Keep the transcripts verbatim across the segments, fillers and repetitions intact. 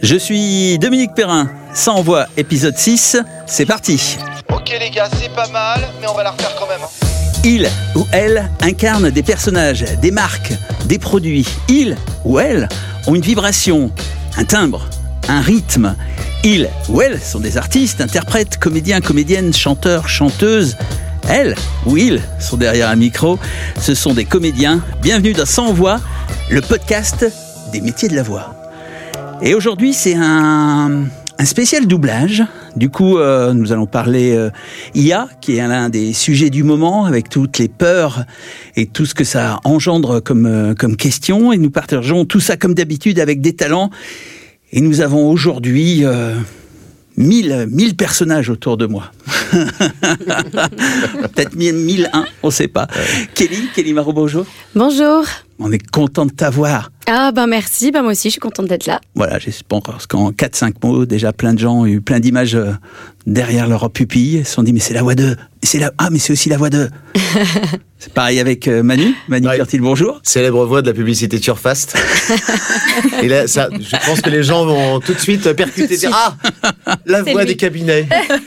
Je suis Dominique Perrin, Sans Voix, épisode six, c'est parti. Ok les gars, c'est pas mal, mais on va la refaire quand même. Il ou elle incarne des personnages, des marques, des produits. Il ou elle ont une vibration, un timbre, un rythme. Ils ou elles sont des artistes, interprètes, comédiens, comédiennes, chanteurs, chanteuses. Elles ou ils sont derrière un micro, ce sont des comédiens. Bienvenue dans Sans Voix, le podcast des métiers de la voix. Et aujourd'hui, c'est un, un spécial doublage. Du coup, euh, nous allons parler euh, I A, qui est l'un des sujets du moment, avec toutes les peurs et tout ce que ça engendre comme, euh, comme question. Et nous partageons tout ça, comme d'habitude, avec des talents. Et nous avons aujourd'hui euh, mille, mille personnages autour de moi. Peut-être mille un, on ne sait pas. Ouais. Kelly, Kelly Marot, bonjour. Bonjour. On est content de t'avoir. Ah ben merci, ben moi aussi je suis contente d'être là. Voilà, j'espère qu'en quatre cinq mots, déjà plein de gens ont eu plein d'images derrière leur pupille. Ils se sont dit mais c'est la voix de... C'est la... Ah mais c'est aussi la voix de... C'est pareil avec Manu. Manu ouais. Curtil, bonjour. Célèbre voix de la publicité de Surfast. Et là, ça, je pense que les gens vont tout de suite percuter et dire ah, la voix lui. Des cabinets.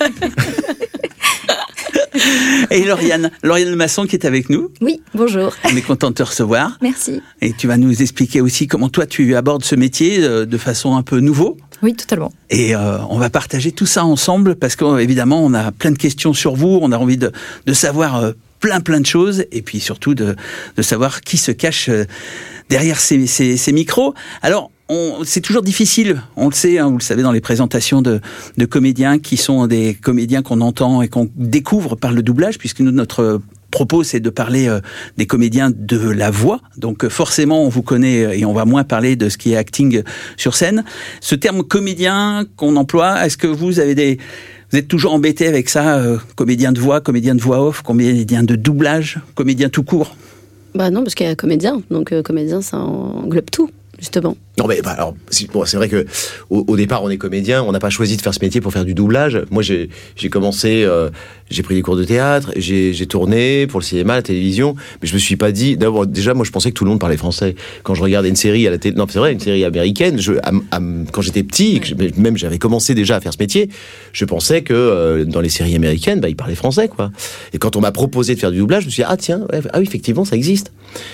Et Lauriane, Lauriane Le Masson qui est avec nous. Oui, bonjour. On est content de te recevoir. Merci. Et tu vas nous expliquer aussi comment toi tu abordes ce métier de façon un peu nouveau. Oui, totalement. Et euh, on va partager tout ça ensemble parce qu'évidemment on a plein de questions sur vous, on a envie de, de savoir euh, plein plein de choses et puis surtout de, de savoir qui se cache euh, derrière ces, ces, ces micros. Alors, On, c'est toujours difficile, on le sait, hein, vous le savez, dans les présentations de, de comédiens qui sont des comédiens qu'on entend et qu'on découvre par le doublage, puisque nous, notre propos, c'est de parler euh, des comédiens de la voix. Donc euh, forcément, on vous connaît et on va moins parler de ce qui est acting sur scène. Ce terme comédien qu'on emploie, est-ce que vous avez des... Vous êtes toujours embêté avec ça, euh, comédien de voix, comédien de voix off, comédien de doublage, comédien tout court? Bah non, parce qu'il y a comédien, donc euh, comédien, ça englobe tout. Justement. Non mais bah, alors c'est, bon, c'est vrai que au, au départ on est comédien, on n'a pas choisi de faire ce métier pour faire du doublage. Moi j'ai j'ai commencé, euh, j'ai pris des cours de théâtre, j'ai j'ai tourné pour le cinéma, la télévision, mais je me suis pas dit d'abord déjà moi je pensais que tout le monde parlait français. Quand je regardais une série à la télé, non c'est vrai une série américaine, je à, à, quand j'étais petit, que je, même j'avais commencé déjà à faire ce métier, je pensais que euh, dans les séries américaines bah ils parlaient français quoi. Et quand on m'a proposé de faire du doublage, je me suis dit ah tiens ouais, ah oui effectivement ça existe.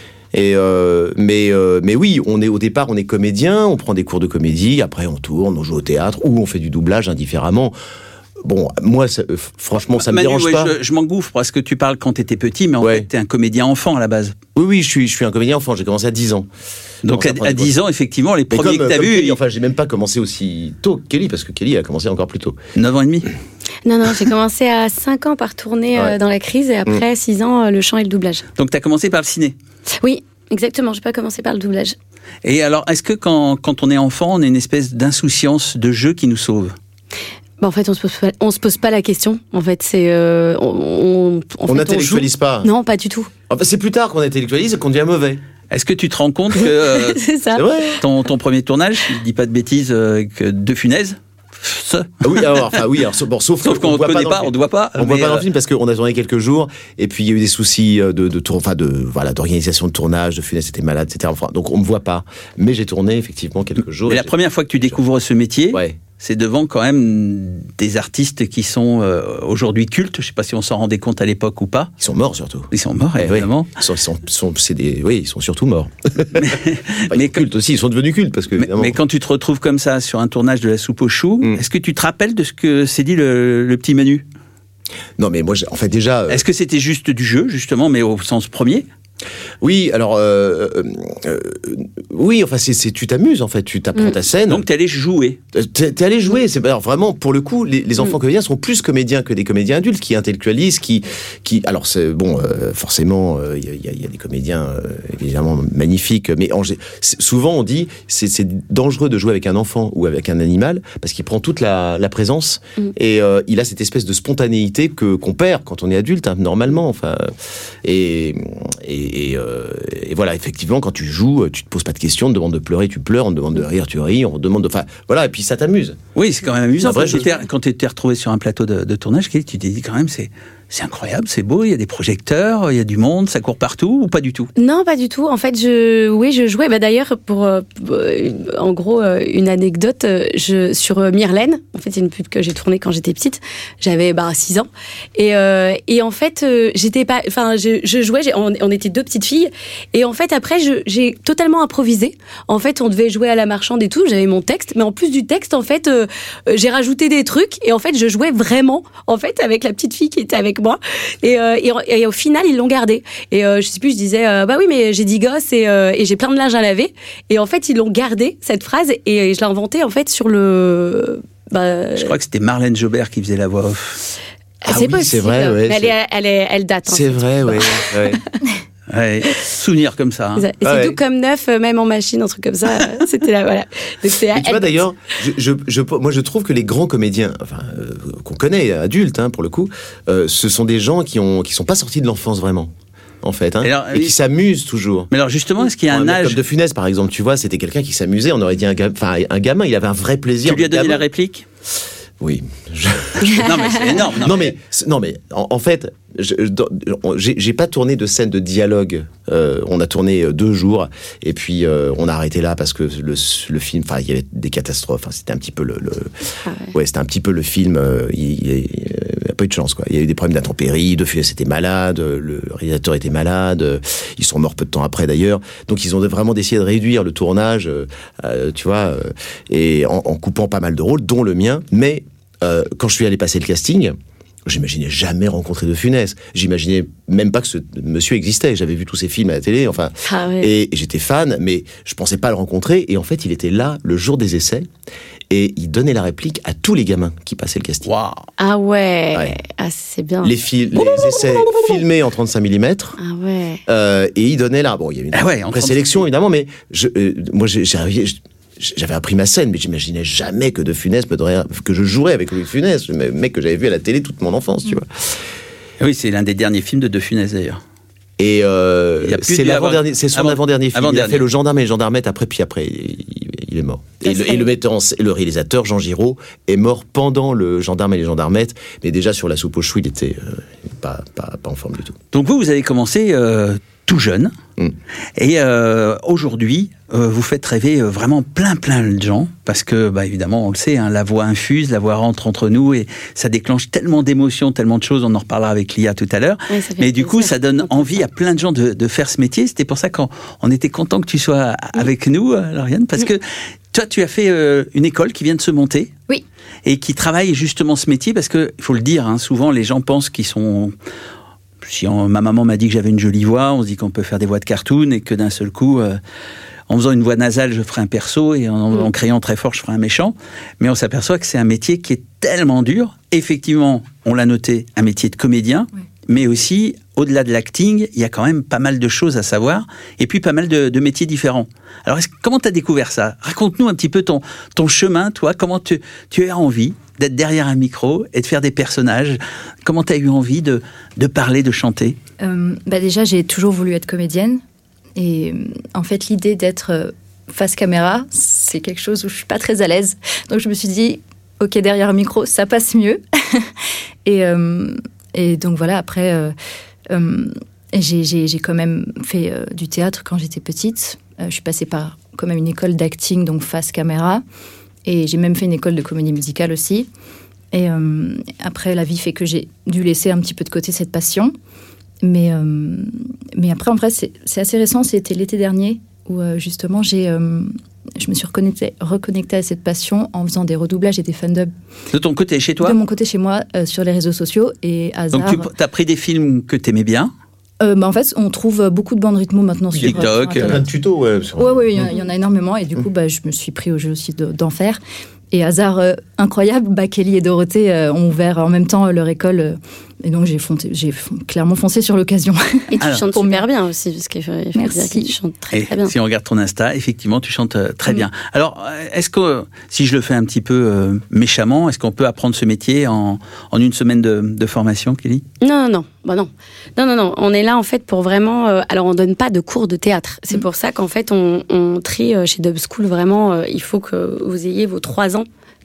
Et euh, mais euh, mais oui, on est au départ, on est comédien, on prend des cours de comédie, après on tourne, on joue au théâtre ou on fait du doublage indifféremment. Bon, moi, ça, euh, franchement, ça me Manu, dérange ouais, pas. Je, je m'engouffre parce que tu parles quand t'étais petit, mais en ouais. fait, t'es un comédien enfant à la base. Oui, oui, je suis, je suis un comédien enfant. J'ai commencé à dix ans. Donc à, à dix ans, effectivement, les mais premiers comme, que t'as vus. Kelly, enfin, j'ai même pas commencé aussi tôt que Kelly, parce que Kelly a commencé encore plus tôt. neuf ans et demi. Non, non, j'ai commencé à cinq ans par tourner ouais. euh, dans la crise et après mmh. six ans, euh, le chant et le doublage. Donc t'as commencé par le ciné. Oui. Exactement, je n'ai pas commencé par le doublage. Et alors, est-ce que quand, quand on est enfant, on a une espèce d'insouciance de jeu qui nous sauve ? Bah en fait, on se pose pas, on se pose pas la question. En fait, c'est euh, on on, on n'intellectualise pas. Non, pas du tout. Enfin, c'est plus tard qu'on intellectualise et qu'on devient mauvais. Est-ce que tu te rends compte que euh, c'est ça. C'est vrai. Ton, ton premier tournage, si je dis pas de bêtises, euh, que De Funès. Ah oui, alors, enfin oui, alors, bon, sauf, sauf qu'on ne connaît pas, on ne voit pas. On ne voit pas dans le film parce qu'on a tourné quelques jours et puis il y a eu des soucis de, de tour, enfin de voilà d'organisation de tournage, de Funès était malade, et cetera. Enfin, donc on ne me voit pas, mais j'ai tourné effectivement quelques jours. Et, et la première fois que tu découvres ce métier, ouais. c'est devant quand même des artistes qui sont euh, aujourd'hui cultes. Je ne sais pas si on s'en rendait compte à l'époque ou pas. Ils sont morts surtout. Ils sont morts, eh évidemment. Oui. Ils sont, ils sont, sont, c'est des, oui, ils sont surtout morts. Mais, enfin, mais cultes aussi, ils sont devenus cultes parce que. Mais, mais quand tu te retrouves comme ça sur un tournage de La Soupe aux choux, mm. est-ce que tu te rappelles de ce que s'est dit le, le petit Manu ? Non, mais moi, en fait, déjà. Est-ce que c'était juste du jeu, justement, mais au sens premier ? Oui, alors euh, euh, oui, enfin c'est, c'est tu t'amuses en fait, tu t'apprends mmh. ta scène. Donc t'es allé jouer. T'es, t'es allé jouer. C'est alors, vraiment pour le coup, les, les enfants mmh. comédiens sont plus comédiens que des comédiens adultes qui intellectualisent, qui qui. Alors c'est bon, euh, forcément, il euh, y, y, y a des comédiens euh, évidemment magnifiques, mais en, souvent on dit c'est, c'est dangereux de jouer avec un enfant ou avec un animal parce qu'il prend toute la, la présence mmh. et euh, il a cette espèce de spontanéité que qu'on perd quand on est adulte hein, normalement. Enfin et et Et, euh, et voilà, effectivement, quand tu joues, tu te poses pas de questions, on te demande de pleurer, tu pleures, on te demande de rire, tu ris, on te demande de... Enfin, voilà, et puis ça t'amuse. Oui, c'est quand même amusant. Après, quand, tu t'es, quand tu t'es retrouvé sur un plateau de, de tournage, tu t'es dit quand même, c'est, c'est incroyable, c'est beau, il y a des projecteurs, il y a du monde, ça court partout ou pas du tout? Non, pas du tout. En fait, je, oui, je jouais. Bah, d'ailleurs, pour, pour en gros une anecdote, je, sur Myrlène, en fait, c'est une pub que j'ai tournée quand j'étais petite. J'avais bah, six ans. Et, euh, et en fait, j'étais pas, enfin, je, je jouais, j'ai, on, on était deux petites filles. Et en fait, après, je, j'ai totalement improvisé. En fait, on devait jouer à la marchande et tout. J'avais mon texte. Mais en plus du texte, en fait, euh, j'ai rajouté des trucs. Et en fait, je jouais vraiment, en fait, avec la petite fille qui était avec moi. Et, euh, et, et au final, ils l'ont gardé. Et euh, je sais plus, je disais, euh, bah oui, mais j'ai dix gosses et, euh, et j'ai plein de linge à laver. Et en fait, ils l'ont gardé, cette phrase, et je l'ai inventée, en fait, sur le... Bah, je crois que c'était Marlène Jobert qui faisait la voix off. Ah c'est oui, possible. c'est vrai, ouais, mais c'est... Elle, est, elle, est, elle date. C'est hein, vrai, oui. Ouais. Ouais, souvenir comme ça. Hein. Et c'est ah ouais. tout comme neuf, même en machine, un truc comme ça. C'était là, voilà. Donc, c'est, Mais tu vois d'ailleurs, je, je, je, moi je trouve que les grands comédiens, enfin euh, qu'on connaît, adultes hein, pour le coup, euh, ce sont des gens qui ont qui sont pas sortis de l'enfance vraiment. En fait, hein, et, alors, et qui s'amusent toujours. Mais alors justement, est-ce qu'il y a un âge comme De Funès, par exemple, tu vois, c'était quelqu'un qui s'amusait. On aurait dit un, ga... enfin, un gamin, il avait un vrai plaisir. Tu lui as donné gamin. la réplique? Oui. Je... non mais c'est énorme. Non, non mais mais, non, mais en, en fait, je, j'ai, j'ai pas tourné de scène de dialogue. Euh, on a tourné deux jours et puis euh, on a arrêté là parce que le, le film, enfin, il y avait des catastrophes. Hein, c'était un petit peu le, le ah ouais. ouais, c'était un petit peu le film. Euh, il, il, il a pas eu de chance quoi. Il y a eu des problèmes d'intempéries. De Funès était malade, le réalisateur était malade. Ils sont morts peu de temps après d'ailleurs. Donc ils ont vraiment décidé de réduire le tournage, euh, tu vois, euh, et en, en coupant pas mal de rôles, dont le mien, mais Euh, quand je suis allé passer le casting, j'imaginais jamais rencontrer De Funès. J'imaginais même pas que ce monsieur existait. J'avais vu tous ses films à la télé, enfin, ah ouais. et j'étais fan, mais je pensais pas le rencontrer. Et en fait, il était là le jour des essais et il donnait la réplique à tous les gamins qui passaient le casting. Wow. Ah ouais. ouais. Ah c'est bien. Les, fil- les essais filmés en trente-cinq millimètres. Ah ouais. Euh, et il donnait là. Bon, il y a eu une ah ouais, présélection évidemment, mais je, euh, moi j'ai, j'ai arrivé. Je, J'avais appris ma scène, mais j'imaginais jamais que De Funès me donnerait, que je jouerais avec Louis de Funès, le mec que j'avais vu à la télé toute mon enfance, tu vois. Oui, c'est l'un des derniers films de De Funès d'ailleurs. Et euh, c'est l'avant-dernier, c'est son avant, avant-dernier film. Avant-dernier. Il a fait Le Gendarme et les Gendarmettes après, puis après, il, il est mort. Et le, et le metteur, et le réalisateur Jean Giraud est mort pendant Le Gendarme et les Gendarmettes, mais déjà sur La soupe aux choux, il était euh, pas, pas, pas en forme du tout. Donc vous, vous avez commencé euh, tout jeune, mm. et euh, aujourd'hui, euh, vous faites rêver euh, vraiment plein plein de gens, parce que, bah, évidemment, on le sait, hein, la voix infuse, la voix rentre entre nous, et ça déclenche tellement d'émotions, tellement de choses, on en reparlera avec Lia tout à l'heure, oui, mais du coup, ça donne envie à plein de gens de, de faire ce métier. C'était pour ça qu'on on était content que tu sois avec oui. nous, Lauriane, parce que toi, tu as fait euh, une école qui vient de se monter. Oui. Et qui travaille justement ce métier, parce que, il faut le dire, hein, souvent les gens pensent qu'ils sont... Si on, ma maman m'a dit que j'avais une jolie voix, on se dit qu'on peut faire des voix de cartoon, et que d'un seul coup, euh, en faisant une voix nasale, je ferai un perso, et en, mmh. en criant très fort, je ferai un méchant. Mais on s'aperçoit que c'est un métier qui est tellement dur. Effectivement, on l'a noté, un métier de comédien, oui. mais aussi, au-delà de l'acting, il y a quand même pas mal de choses à savoir, et puis pas mal de, de métiers différents. Alors, est-ce, comment tu as découvert ça ? Raconte-nous un petit peu ton, ton chemin, toi, comment tu, tu as envie d'être derrière un micro et de faire des personnages. Comment tu as eu envie de, de parler, de chanter ? euh, bah Déjà, j'ai toujours voulu être comédienne. Et en fait, l'idée d'être face caméra, c'est quelque chose où je ne suis pas très à l'aise. Donc, je me suis dit, OK, derrière un micro, ça passe mieux. et, euh, et donc, voilà, après, euh, euh, j'ai, j'ai, j'ai quand même fait euh, du théâtre quand j'étais petite. Euh, je suis passée par quand même une école d'acting, donc face caméra. Et j'ai même fait une école de comédie musicale aussi. Et euh, après, la vie fait que j'ai dû laisser un petit peu de côté cette passion. Mais, euh, mais après, en vrai, c'est, c'est assez récent. C'était l'été dernier où, euh, justement, j'ai, euh, je me suis reconnectée, reconnectée à cette passion en faisant des redoublages et des fun-dubs. De ton côté, chez toi ? De mon côté, chez moi, euh, sur les réseaux sociaux. Et hasard... Donc, tu as pris des films que tu aimais bien ? Euh, bah en fait, on trouve beaucoup de bandes rythmo maintenant sur TikTok. Il y a plein de tutos, ouais. Sur... Ouais, ouais, il y, y en a énormément. Et du coup, bah, je me suis pris au jeu aussi de, d'en faire. Et hasard euh, incroyable, bah, Kelly et Dorothée euh, ont ouvert en même temps leur école. Euh, et donc, j'ai, fonté, j'ai clairement foncé sur l'occasion. Et tu Alors, chantes super bien aussi, parce qu'il faut, il faut dire que tu chantes très, très bien. Si on regarde ton Insta, effectivement, tu chantes très mmh. bien. Alors, est-ce que, si je le fais un petit peu euh, méchamment, est-ce qu'on peut apprendre ce métier en, en une semaine de, de formation, Kelly ? Non, non, non. Bah non. Non, non, non. On est là, en fait, pour vraiment... Euh, alors, on donne pas de cours de théâtre. C'est mmh. pour ça qu'en fait, on, on trie euh, chez Dub School, vraiment, euh, il faut que vous ayez vos trois ans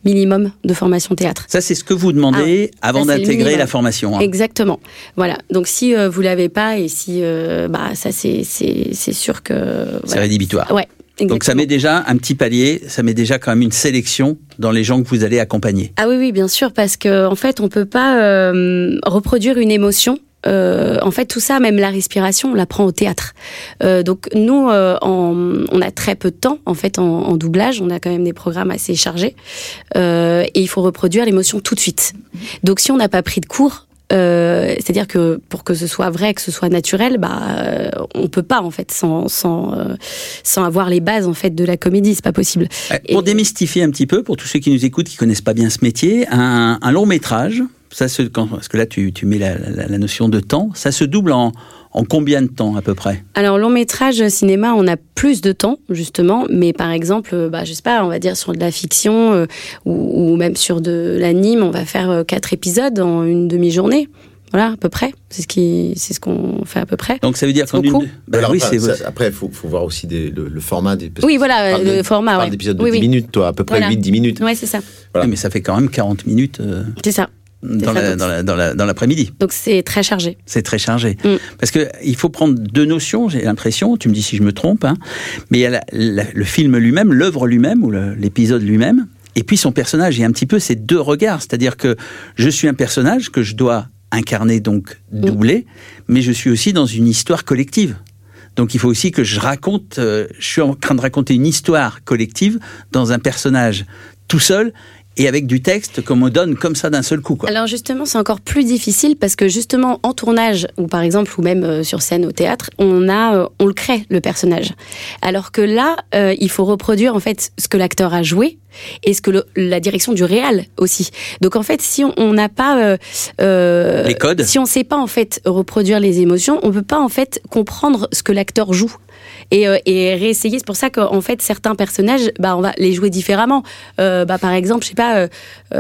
minimum de formation théâtre. Ça, c'est ce que vous demandez ah, avant ça, d'intégrer la formation. Hein. Exactement. Voilà. Donc, si euh, vous l'avez pas et si, euh, bah, ça, c'est, c'est, c'est sûr que. Voilà. C'est rédhibitoire. Ouais. Exactement. Donc ça met déjà un petit palier, ça met déjà quand même une sélection dans les gens que vous allez accompagner. Ah oui, oui, bien sûr, parce qu'en en fait, on peut pas euh, reproduire une émotion. Euh, en fait, tout ça, même la respiration, on l'apprend au théâtre. Euh, donc nous, euh, en, on a très peu de temps en fait en, en doublage. On a quand même des programmes assez chargés euh, et il faut reproduire l'émotion tout de suite. Donc si on n'a pas pris de cours. Euh, c'est-à-dire que pour que ce soit vrai, que ce soit naturel, bah euh, on peut pas en fait sans sans euh, sans avoir les bases en fait de la comédie, c'est pas possible. Euh, pour Et... démystifier un petit peu, pour tous ceux qui nous écoutent, qui connaissent pas bien ce métier, un, un long métrage, ça se quand, parce que là tu tu mets la, la, la notion de temps, ça se double en En combien de temps à peu près ? Alors long métrage cinéma, on a plus de temps justement, mais par exemple, bah je sais pas, on va dire sur de la fiction euh, ou, ou même sur de l'anime, on va faire euh, quatre épisodes en une demi-journée. Voilà, à peu près. C'est ce qui, c'est ce qu'on fait à peu près. Donc ça veut dire qu'en une. Bah alors, oui, après, c'est. Ça, après, il faut, faut voir aussi des, le, le format des. Oui, voilà, le de, format. Tu ouais. parles d'épisodes de oui, dix oui. minutes, toi, à peu près voilà. huit dix minutes. Ouais, c'est ça. Voilà. Oui, mais ça fait quand même quarante minutes. Euh... C'est ça. Dans, la, dans, la, dans, la, dans l'après-midi. Donc c'est très chargé. C'est très chargé. Mm. Parce qu'il faut prendre deux notions, j'ai l'impression, tu me dis si je me trompe, hein, mais il y a la, la, le film lui-même, l'œuvre lui-même, ou le, l'épisode lui-même, et puis son personnage. Il y a un petit peu ces deux regards, c'est-à-dire que je suis un personnage que je dois incarner, donc doubler, mm. mais je suis aussi dans une histoire collective. Donc il faut aussi que je raconte, euh, je suis en train de raconter une histoire collective dans un personnage tout seul, et avec du texte comme on donne comme ça d'un seul coup, quoi. Alors justement, c'est encore plus difficile parce que justement en tournage ou par exemple ou même euh, sur scène au théâtre, on a, euh, on le crée le personnage. Alors que là, euh, il faut reproduire en fait ce que l'acteur a joué et ce que le, la direction du réal aussi. Donc en fait, si on n'a pas euh, euh, les codes, si on sait pas en fait reproduire les émotions, on peut pas en fait comprendre ce que l'acteur joue. Et, euh, et réessayer, c'est pour ça qu'en fait certains personnages, bah on va les jouer différemment. Euh, bah par exemple, je sais pas, euh,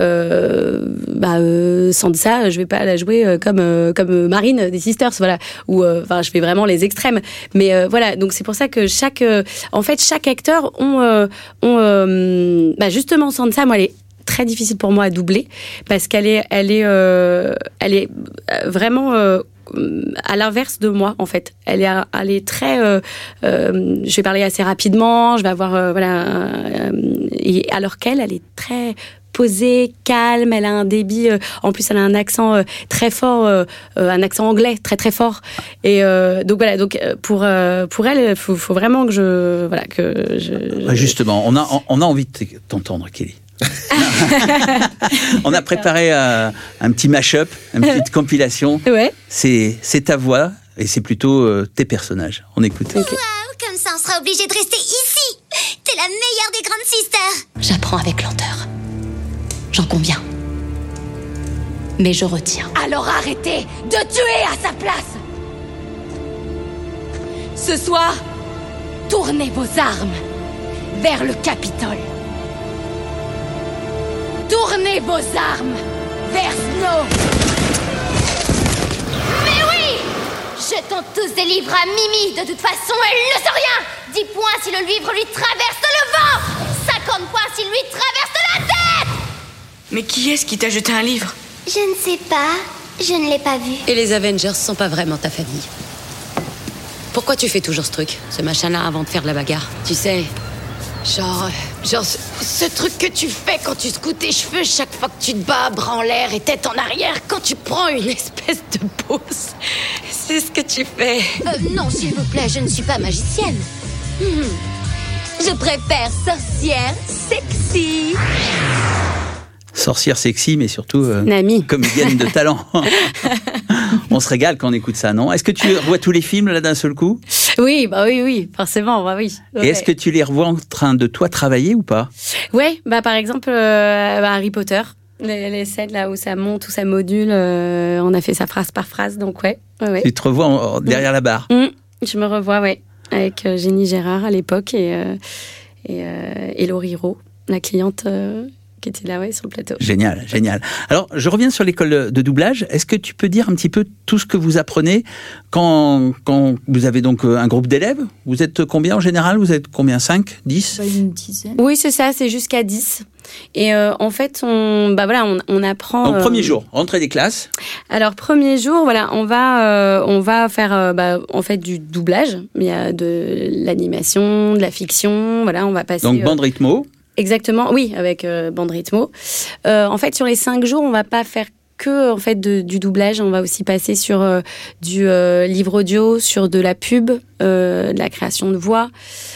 euh, bah euh, Sansa, je vais pas la jouer euh, comme euh, comme Marine des Sisters, voilà. Ou enfin, euh, je fais vraiment les extrêmes. Mais euh, voilà, donc c'est pour ça que chaque, euh, en fait, chaque acteur ont, euh, ont euh, bah justement Sansa, moi elle est très difficile pour moi à doubler parce qu'elle est, elle est, euh, elle est vraiment euh, à l'inverse de moi en fait. Elle est, elle est très. Euh, euh, je vais parler assez rapidement. Je vais avoir euh, voilà. Euh, et alors qu'elle, elle est très posée, calme. Elle a un débit. Euh, en plus, elle a un accent euh, très fort, euh, un accent anglais très très fort. Et euh, donc voilà. Donc pour euh, pour elle, il faut, faut vraiment que je voilà que je. je... Justement, on a on a envie de t'entendre, Kelly. On a préparé euh, un petit mash-up, une petite compilation. Ouais. C'est, c'est ta voix et c'est plutôt euh, tes personnages. On écoute. Okay. Waouh, comme ça on sera obligé de rester ici. T'es la meilleure des grandes sisters. J'apprends avec lenteur. J'en conviens. Mais je retiens. Alors arrêtez de tuer à sa place. Ce soir, tournez vos armes vers le Capitole. Tournez vos armes vers Snow. Mais oui! Jetons tous des livres à Mimi. De toute façon, elle ne sait rien. dix points si le livre lui traverse le vent. cinquante points s'il lui traverse la tête. Mais qui est-ce qui t'a jeté un livre? Je ne sais pas. Je ne l'ai pas vu. Et les Avengers sont pas vraiment ta famille. Pourquoi tu fais toujours ce truc, ce machin-là, avant de faire de la bagarre? Tu sais... Genre, genre ce, ce truc que tu fais quand tu secoues tes cheveux chaque fois que tu te bats, bras en l'air et tête en arrière, quand tu prends une espèce de pause. C'est ce que tu fais. Euh, non, s'il vous plaît, je ne suis pas magicienne. Hmm. Je préfère sorcière sexy. Sorcière sexy, mais surtout euh, comédienne de talent. On se régale quand on écoute ça, non? Est-ce que tu revois tous les films là d'un seul coup? Oui, bah oui, oui, forcément, bah oui. Ouais. Et est-ce que tu les revois en train de toi travailler ou pas? Ouais, bah par exemple euh, bah, Harry Potter, les, les scènes là où ça monte, où ça module, euh, on a fait ça phrase par phrase, donc ouais. ouais, ouais. Tu te revois en, en, derrière mmh. la barre? mmh. Je me revois, ouais, avec euh, Jenny Gérard à l'époque et euh, et, euh, et Laurie Rowe, la cliente. Euh, qui était là, ouais, sur le plateau. Génial, génial. Alors, je reviens sur l'école de doublage. Est-ce que tu peux dire un petit peu tout ce que vous apprenez quand, quand vous avez donc un groupe d'élèves? Vous êtes combien en général? Vous êtes combien? cinq, dix? Une dizaine. Oui, c'est ça, c'est jusqu'à dix. Et euh, en fait, on, bah voilà, on, on apprend. Donc, premier euh, jour, rentrée des classes. Alors, premier jour, voilà, on va, euh, on va faire euh, bah, en fait du doublage. Il y a de l'animation, de la fiction. Voilà, on va passer. Donc, bande euh, rythmo. Exactement, oui, avec euh, bande rythmo. Euh, en fait, sur les cinq jours, on va pas faire que en fait de, du doublage. On va aussi passer sur euh, du euh, livre audio, sur de la pub, euh, de la création de voix,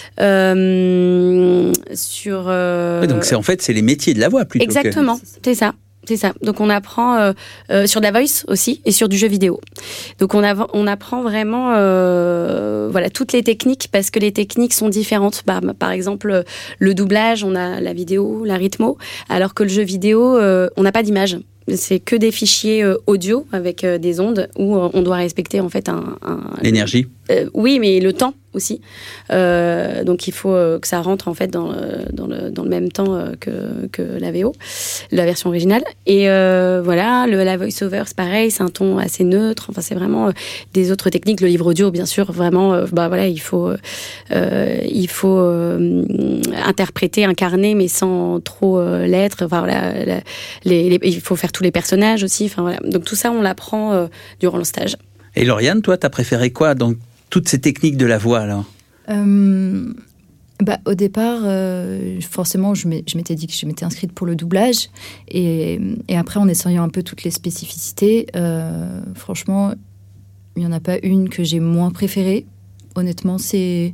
euh, sur. Euh, Ouais, donc, c'est, en fait, c'est les métiers de la voix plutôt. Exactement, que... c'est ça. C'est ça. Donc on apprend euh, euh, sur de la voice aussi et sur du jeu vidéo. Donc on, av- on apprend vraiment euh, voilà toutes les techniques parce que les techniques sont différentes. Bah, par exemple le doublage, on a la vidéo, la rythmo, alors que le jeu vidéo, euh, on n'a pas d'image. C'est que des fichiers euh, audio avec euh, des ondes où euh, on doit respecter en fait un, un l'énergie. Euh, oui, mais le temps aussi. Euh, donc il faut euh, que ça rentre en fait dans le, dans le, dans le même temps euh, que, que la V O, la version originale. Et euh, voilà, le, la voice-over, c'est pareil, c'est un ton assez neutre. Enfin, c'est vraiment euh, des autres techniques. Le livre audio, bien sûr, vraiment, euh, bah voilà, il faut, euh, il faut euh, interpréter, incarner, mais sans trop euh, l'être. Enfin voilà, la, les, les, il faut faire tous les personnages aussi. Enfin voilà. Donc tout ça, on l'apprend euh, durant le stage. Et Lauriane, toi, t'as préféré quoi dans toutes ces techniques de la voix, alors ? Euh, bah, au départ, euh, forcément, je, m'ai, je m'étais dit que je m'étais inscrite pour le doublage. Et, et après, en essayant un peu toutes les spécificités, euh, franchement, il n'y en a pas une que j'ai moins préférée. Honnêtement, c'est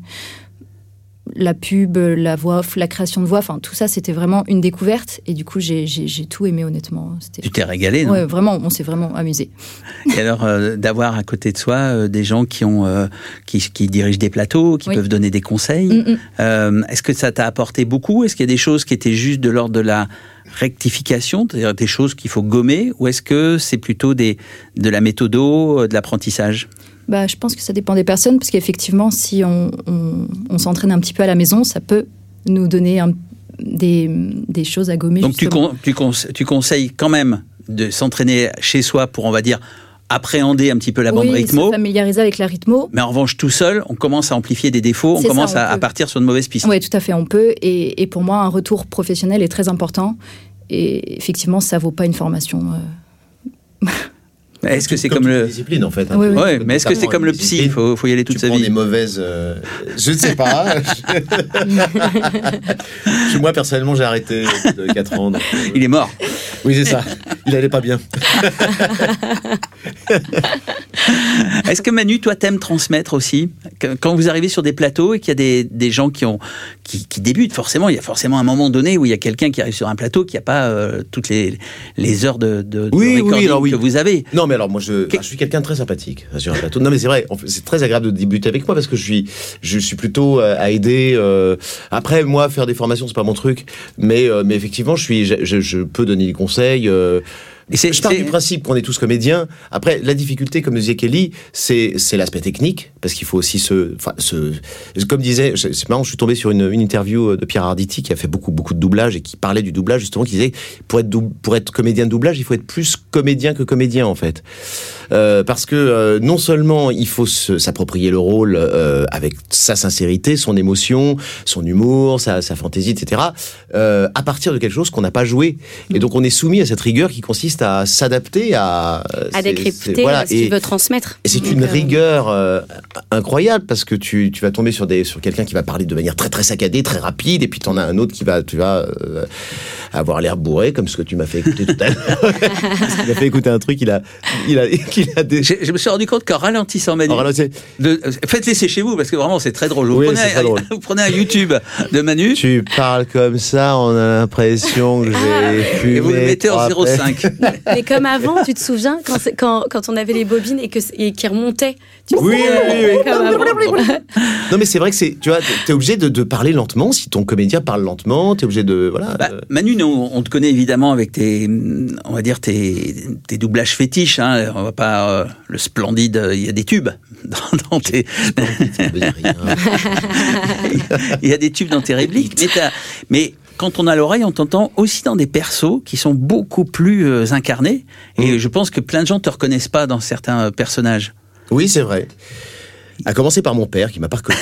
la pub, la voix, la création de voix, enfin tout ça, c'était vraiment une découverte. Et du coup, j'ai, j'ai, j'ai tout aimé, honnêtement. C'était... Tu t'es régalé, non ? Ouais, vraiment, on s'est vraiment amusé. Et alors, euh, d'avoir à côté de soi euh, des gens qui ont, euh, qui, qui dirigent des plateaux, qui oui. peuvent donner des conseils. Mm-mm. Euh, est-ce que ça t'a apporté beaucoup ? Est-ce qu'il y a des choses qui étaient juste de l'ordre de la rectification, c'est-à-dire des choses qu'il faut gommer, ou est-ce que c'est plutôt des, de la méthodo, de l'apprentissage ? Bah, je pense que ça dépend des personnes, parce qu'effectivement, si on, on, on s'entraîne un petit peu à la maison, ça peut nous donner un, des, des choses à gommer. Donc tu, con, tu, con, tu conseilles quand même de s'entraîner chez soi pour, on va dire, appréhender un petit peu la bande oui, rythmo. Se familiariser avec la rythmo. Mais en revanche, tout seul, on commence à amplifier des défauts, C'est on commence ça, on à, à partir sur de mauvaises pistes. Oui, tout à fait, on peut. Et, et pour moi, un retour professionnel est très important. Et effectivement, ça ne vaut pas une formation... Euh... Est-ce que c'est comme, comme le discipline en fait. Hein, oui, oui. Ouais, mais est-ce que c'est comme le psy ? Il faut, faut y aller toute tu sa prends vie. Des mauvaises. Euh... Je ne sais pas. je... Moi personnellement, j'ai arrêté de quatre ans. Donc... Il est mort. Oui, c'est ça. Il allait pas bien. Est-ce que Manu, toi, t'aimes transmettre aussi ? Quand vous arrivez sur des plateaux et qu'il y a des, des gens qui, ont, qui, qui débutent, forcément, il y a forcément un moment donné où il y a quelqu'un qui arrive sur un plateau qui n'a pas euh, toutes les, les heures de, de, oui, de recording oui, alors oui. que vous avez. Non, mais alors moi, je, enfin, je suis quelqu'un de très sympathique sur un plateau. Non, mais c'est vrai, c'est très agréable de débuter avec moi parce que je suis, je suis plutôt à aider. Euh... Après, moi, faire des formations, c'est pas mon truc, mais, euh, mais effectivement, je suis, je, je, je peux donner des conseils. Euh... Et c'est, je pars c'est... du principe qu'on est tous comédiens. Après, la difficulté, comme disait Kelly, c'est, c'est l'aspect technique, parce qu'il faut aussi se, enfin, se, comme disait, c'est marrant, je suis tombé sur une, une interview de Pierre Arditi qui a fait beaucoup, beaucoup de doublage et qui parlait du doublage, justement, qui disait, pour être, dou- pour être comédien de doublage, il faut être plus comédien que comédien, en fait. Euh, parce que, euh, non seulement il faut se, s'approprier le rôle, euh, avec sa sincérité, son émotion, son humour, sa, sa fantaisie, et cetera, euh, à partir de quelque chose qu'on n'a pas joué. Et donc, on est soumis à cette rigueur qui consiste à s'adapter à... À décrypter voilà, ce qu'il veut transmettre. Et c'est Donc, une euh... rigueur euh, incroyable parce que tu, tu vas tomber sur, des, sur quelqu'un qui va parler de manière très très saccadée, très rapide, et puis tu en as un autre qui va, tu vas euh, avoir l'air bourré, comme ce que tu m'as fait écouter tout à l'heure. Il m'a fait écouter un truc, il a... Il a, il a des... je, je me suis rendu compte qu'en ralentissant Manu... En ralentissant... De, faites-les c'est chez vous, parce que vraiment c'est très drôle. Vous, oui, prenez, un, drôle. vous prenez un YouTube de Manu... Tu parles comme ça, on a l'impression que j'ai ah, fumé... Et vous le mettez en zéro virgule cinq. Mais comme avant, tu te souviens, quand, quand, quand on avait les bobines et, que, et qui remontaient. Tu oui, sais, oui, oui, oui. Comme non, mais c'est vrai que c'est, tu vois, t'es obligé de, de parler lentement. Si ton comédien parle lentement, t'es obligé de, voilà. Bah, Manu, nous, on te connaît évidemment avec tes, on va dire tes, tes doublages fétiches. Hein. On va pas euh, le splendide. Il y a des tubes dans, dans tes. Il y a des tubes dans tes répliques, mais t'as, mais quand on a l'oreille, on t'entend aussi dans des persos qui sont beaucoup plus euh, incarnés. Et mmh. je pense que plein de gens ne te reconnaissent pas dans certains personnages. Oui, c'est vrai. À commencer par mon père qui m'a pas reconnu.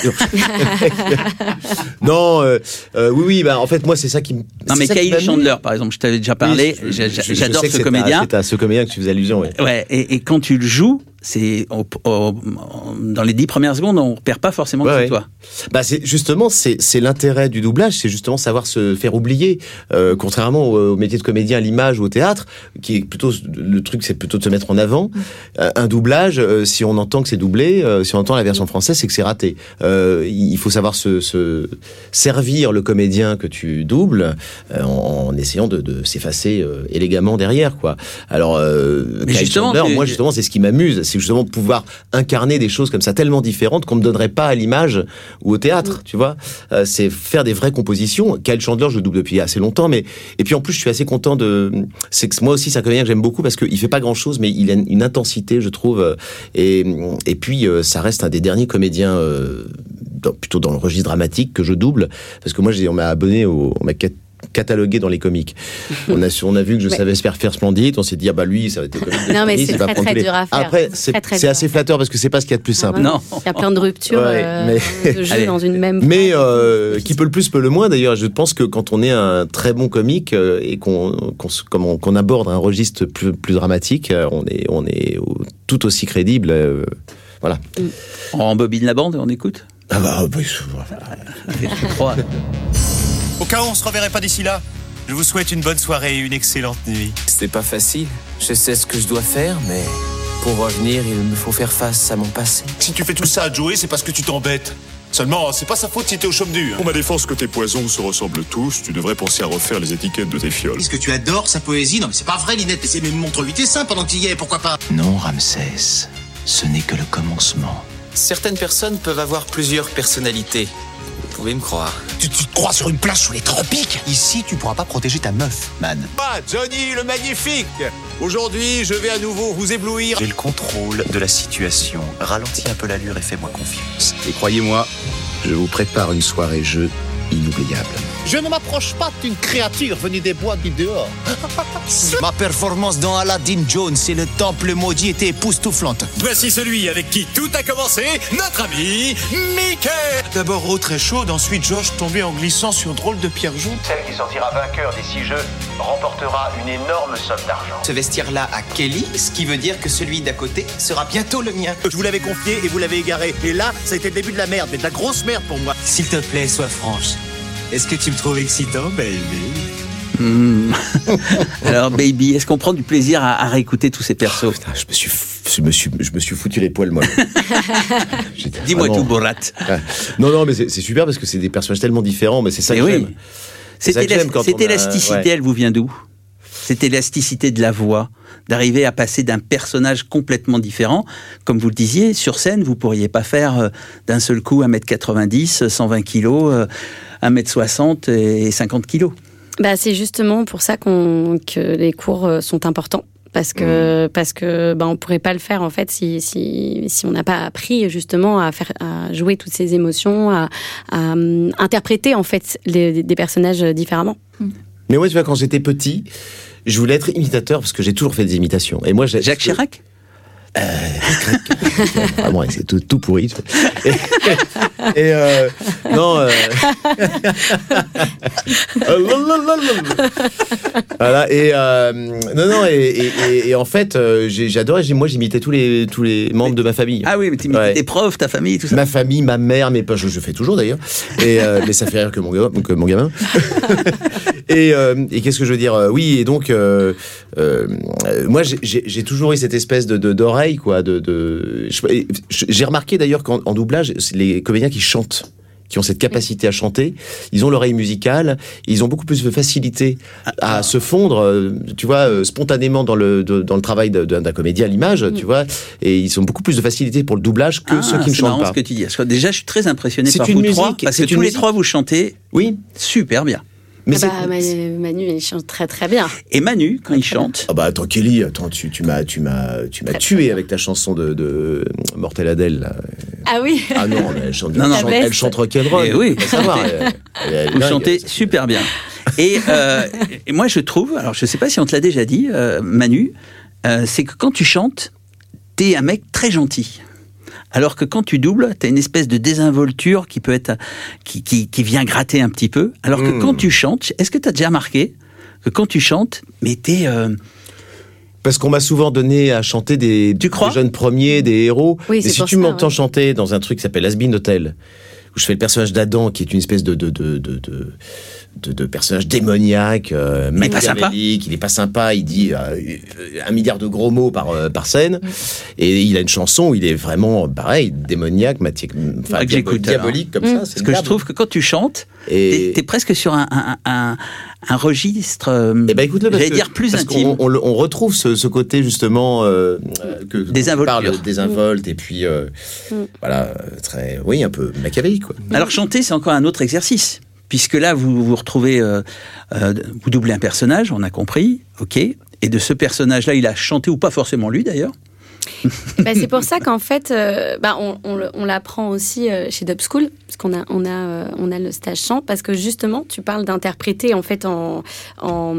non, euh, euh, oui, oui, bah en fait moi c'est ça qui me. Non mais Kyle Chandler, par exemple, je t'avais déjà parlé. Oui, je, je, je, j'adore je ce comédien. C'est à ce comédien que tu faisais allusion. Ouais. Ouais. Et, et quand tu le joues, c'est au, au, dans les dix premières secondes, on repère pas forcément ouais, que c'est ouais. toi. Bah c'est justement c'est c'est l'intérêt du doublage, c'est justement savoir se faire oublier. Euh, contrairement au, au métier de comédien à l'image ou au théâtre, qui est plutôt le truc, c'est plutôt de se mettre en avant. Mmh. Euh, un doublage, euh, si on entend que c'est doublé, euh, si on entend la version française, c'est que c'est raté. Euh, il faut savoir se, se servir le comédien que tu doubles euh, en, en essayant de, de s'effacer euh, élégamment derrière, quoi. Alors, euh, mais justement, Chandler, tu... moi justement, c'est ce qui m'amuse, c'est justement pouvoir incarner des choses comme ça tellement différentes qu'on me donnerait pas à l'image ou au théâtre, mmh. tu vois. Euh, c'est faire des vraies compositions. Kyle Chandler, je le double depuis assez longtemps, mais et puis en plus, je suis assez content de. C'est que moi aussi, c'est un comédien que j'aime beaucoup parce qu'il fait pas grand chose, mais il a une intensité, je trouve. Et et puis, euh, ça reste un des derniers comédiens. Euh, Dans, plutôt dans le registre dramatique que je double parce que moi j'ai, on m'a abonné au, on m'a catalogué dans les comiques. On a on a vu que je ouais. savais faire faire Splendide, on s'est dit ah bah lui ça va être comique. Non mais c'est, c'est très très les... dur à faire. Après c'est, très, très c'est assez flatteur parce que c'est pas ce qu'il y a de plus simple. Ah, non. Il y a plein de ruptures ouais, euh, mais... de jeu dans une même. Mais euh, qui peut le plus peut le moins d'ailleurs. Je pense que quand on est un très bon comique euh, et qu'on qu'on, qu'on qu'on aborde un registre plus plus dramatique, euh, on est on est tout aussi crédible. Euh, voilà. Mm. On embobine la bande et on écoute. Ah bah, bah au cas où on se reverrait pas d'ici là, je vous souhaite une bonne soirée et une excellente nuit. C'était pas facile. Je sais ce que je dois faire, mais pour revenir, il me faut faire face à mon passé. Si tu fais tout ça à Joey, c'est parce que tu t'embêtes. Seulement, c'est pas sa faute si t'es au chaume dur. Pour ma défense, que tes poisons se ressemblent tous, tu devrais penser à refaire les étiquettes de tes fioles. Est-ce que tu adores sa poésie? Non mais c'est pas vrai, Linette. Mais montre-lui tes seins pendant que tu y es, pourquoi pas? Non, Ramsès, ce n'est que le commencement. Certaines personnes peuvent avoir plusieurs personnalités. Vous pouvez me croire. Tu, tu te crois sur une plage sous les tropiques? Ici, tu pourras pas protéger ta meuf, man. Ah, Johnny le magnifique! Aujourd'hui, je vais à nouveau vous éblouir. J'ai le contrôle de la situation. Ralentis un peu l'allure et fais-moi confiance. Et croyez-moi, je vous prépare une soirée jeu inoubliable. Je ne m'approche pas d'une créature venue des bois du dehors. Ma performance dans Aladdin Jones et le temple maudit était époustouflante. Voici celui avec qui tout a commencé, notre ami Mickey. D'abord eau très chaude, ensuite George tombé en glissant sur une drôle de pierre jaune. Celle qui sortira vainqueur des six jeux remportera une énorme somme d'argent. Ce vestiaire-là a Kelly, ce qui veut dire que celui d'à côté sera bientôt le mien. Je vous l'avais confié et vous l'avez égaré. Et là, ça a été le début de la merde, mais de la grosse merde pour moi. S'il te plaît, sois franche. Est-ce que tu me trouves excitant, baby? Mmh. Alors, baby, est-ce qu'on prend du plaisir à, à réécouter tous ces persos? Oh, putain, je me suis, je me suis, je me suis foutu les poils, moi. Dis-moi vraiment... tout, Borat. Ouais. Non, non, mais c'est, c'est super parce que c'est des personnages tellement différents, mais c'est ça mais que oui. j'aime. C'est cette, éla- cette élasticité, a... ouais. elle vous vient d'où? Cette élasticité de la voix, d'arriver à passer d'un personnage complètement différent. Comme vous le disiez, sur scène, vous pourriez pas faire d'un seul coup un mètre quatre-vingt-dix, cent vingt kilos, un mètre soixante et cinquante kilos. Bah, c'est justement pour ça qu'on, que les cours sont importants. Parce que, mmh. parce que bah, on pourrait pas le faire en fait si, si, si on n'a pas appris justement à, faire, à jouer toutes ces émotions, à, à um, interpréter en fait les, des personnages différemment. Mmh. Mais moi, tu vois, quand j'étais petit, je voulais être imitateur parce que j'ai toujours fait des imitations. Et moi, j'ai... Jacques Chirac euh, Vraiment, c'est tout, tout pourri. Et, et euh, non. Euh... voilà. Et euh, non, non. Et, et, et en fait, euh, j'ai, j'adorais. Moi, j'imitais tous les tous les membres mais, de ma famille. Ah oui, mais t'imitais ouais. tes profs, ta famille, tout ça. Ma famille, ma mère, mes poches. Je, je fais toujours d'ailleurs. Et euh, mais ça fait rire que mon gars, que mon gamin. et, euh, et qu'est-ce que je veux dire? Oui. Et donc, euh, euh, moi, j'ai, j'ai toujours eu cette espèce de, de d'oreille. Quoi, de, de... J'ai remarqué d'ailleurs qu'en en doublage, les comédiens qui chantent, qui ont cette capacité à chanter, ils ont l'oreille musicale, ils ont beaucoup plus de facilité à ah. se fondre, tu vois, spontanément dans le, de, dans le travail de, de, d'un comédien à l'image, mm. tu vois, et ils ont beaucoup plus de facilité pour le doublage que ah, ceux qui ne chantent pas. C'est ce que tu dis. Parce que déjà, je suis très impressionné c'est par une vous musique, trois, parce que tous musique. les trois, vous chantez oui. super bien. Mais ah bah, Manu, il chante très très bien. Et Manu, quand il chante. Ah bah attends, Kelly, attends, tu, tu m'as, tu m'as, tu m'as tué avec ta chanson de, de Mortel Adèle. Là. Ah oui. Ah non, mais elle chante, non, non, chante, elle chante rock'n'roll. Oui. Savoir, elle, elle, elle, vous chantez super bien. Et, euh, et moi, je trouve, alors je sais pas si on te l'a déjà dit, euh, Manu, euh, c'est que quand tu chantes, t'es un mec très gentil. alors que quand tu doubles, t'as une espèce de désinvolture qui peut être, qui, qui, qui vient gratter un petit peu. Alors que mmh. quand tu chantes, est-ce que t'as déjà remarqué que quand tu chantes, mais t'es... Euh... Parce qu'on m'a souvent donné à chanter des, des jeunes premiers, des héros. Oui, et si tu ça, m'entends ouais. chanter dans un truc qui s'appelle Has Been Hotel, où je fais le personnage d'Adam, qui est une espèce de... de, de, de, de De, de personnage démoniaque, euh, machiavélique, il est pas sympa, il dit euh, un milliard de gros mots par, euh, par scène, mmh. et il a une chanson où il est vraiment pareil, démoniaque, mati- enfin, ouais, diabolique, diabolique comme mmh. ça. Parce que je trouve que quand tu chantes, et... t'es, t'es presque sur un, un, un, un registre, euh, eh ben, écoute-le, j'allais dire plus parce intime. On, on, on retrouve ce, ce côté justement euh, que désinvolte, parle désinvolte, mmh. et puis euh, mmh. voilà, très, oui, un peu machiavélique, quoi. Alors chanter, c'est encore un autre exercice. Puisque là, vous vous retrouvez, euh, euh, vous doublez un personnage, on a compris, ok. Et de ce personnage-là, il a chanté ou pas forcément lui d'ailleurs. Bah, c'est pour ça qu'en fait, euh, bah, on, on, on l'apprend aussi euh, chez Dub School, parce qu'on a, on a, euh, on a le stage chant, parce que justement, tu parles d'interpréter en fait en, en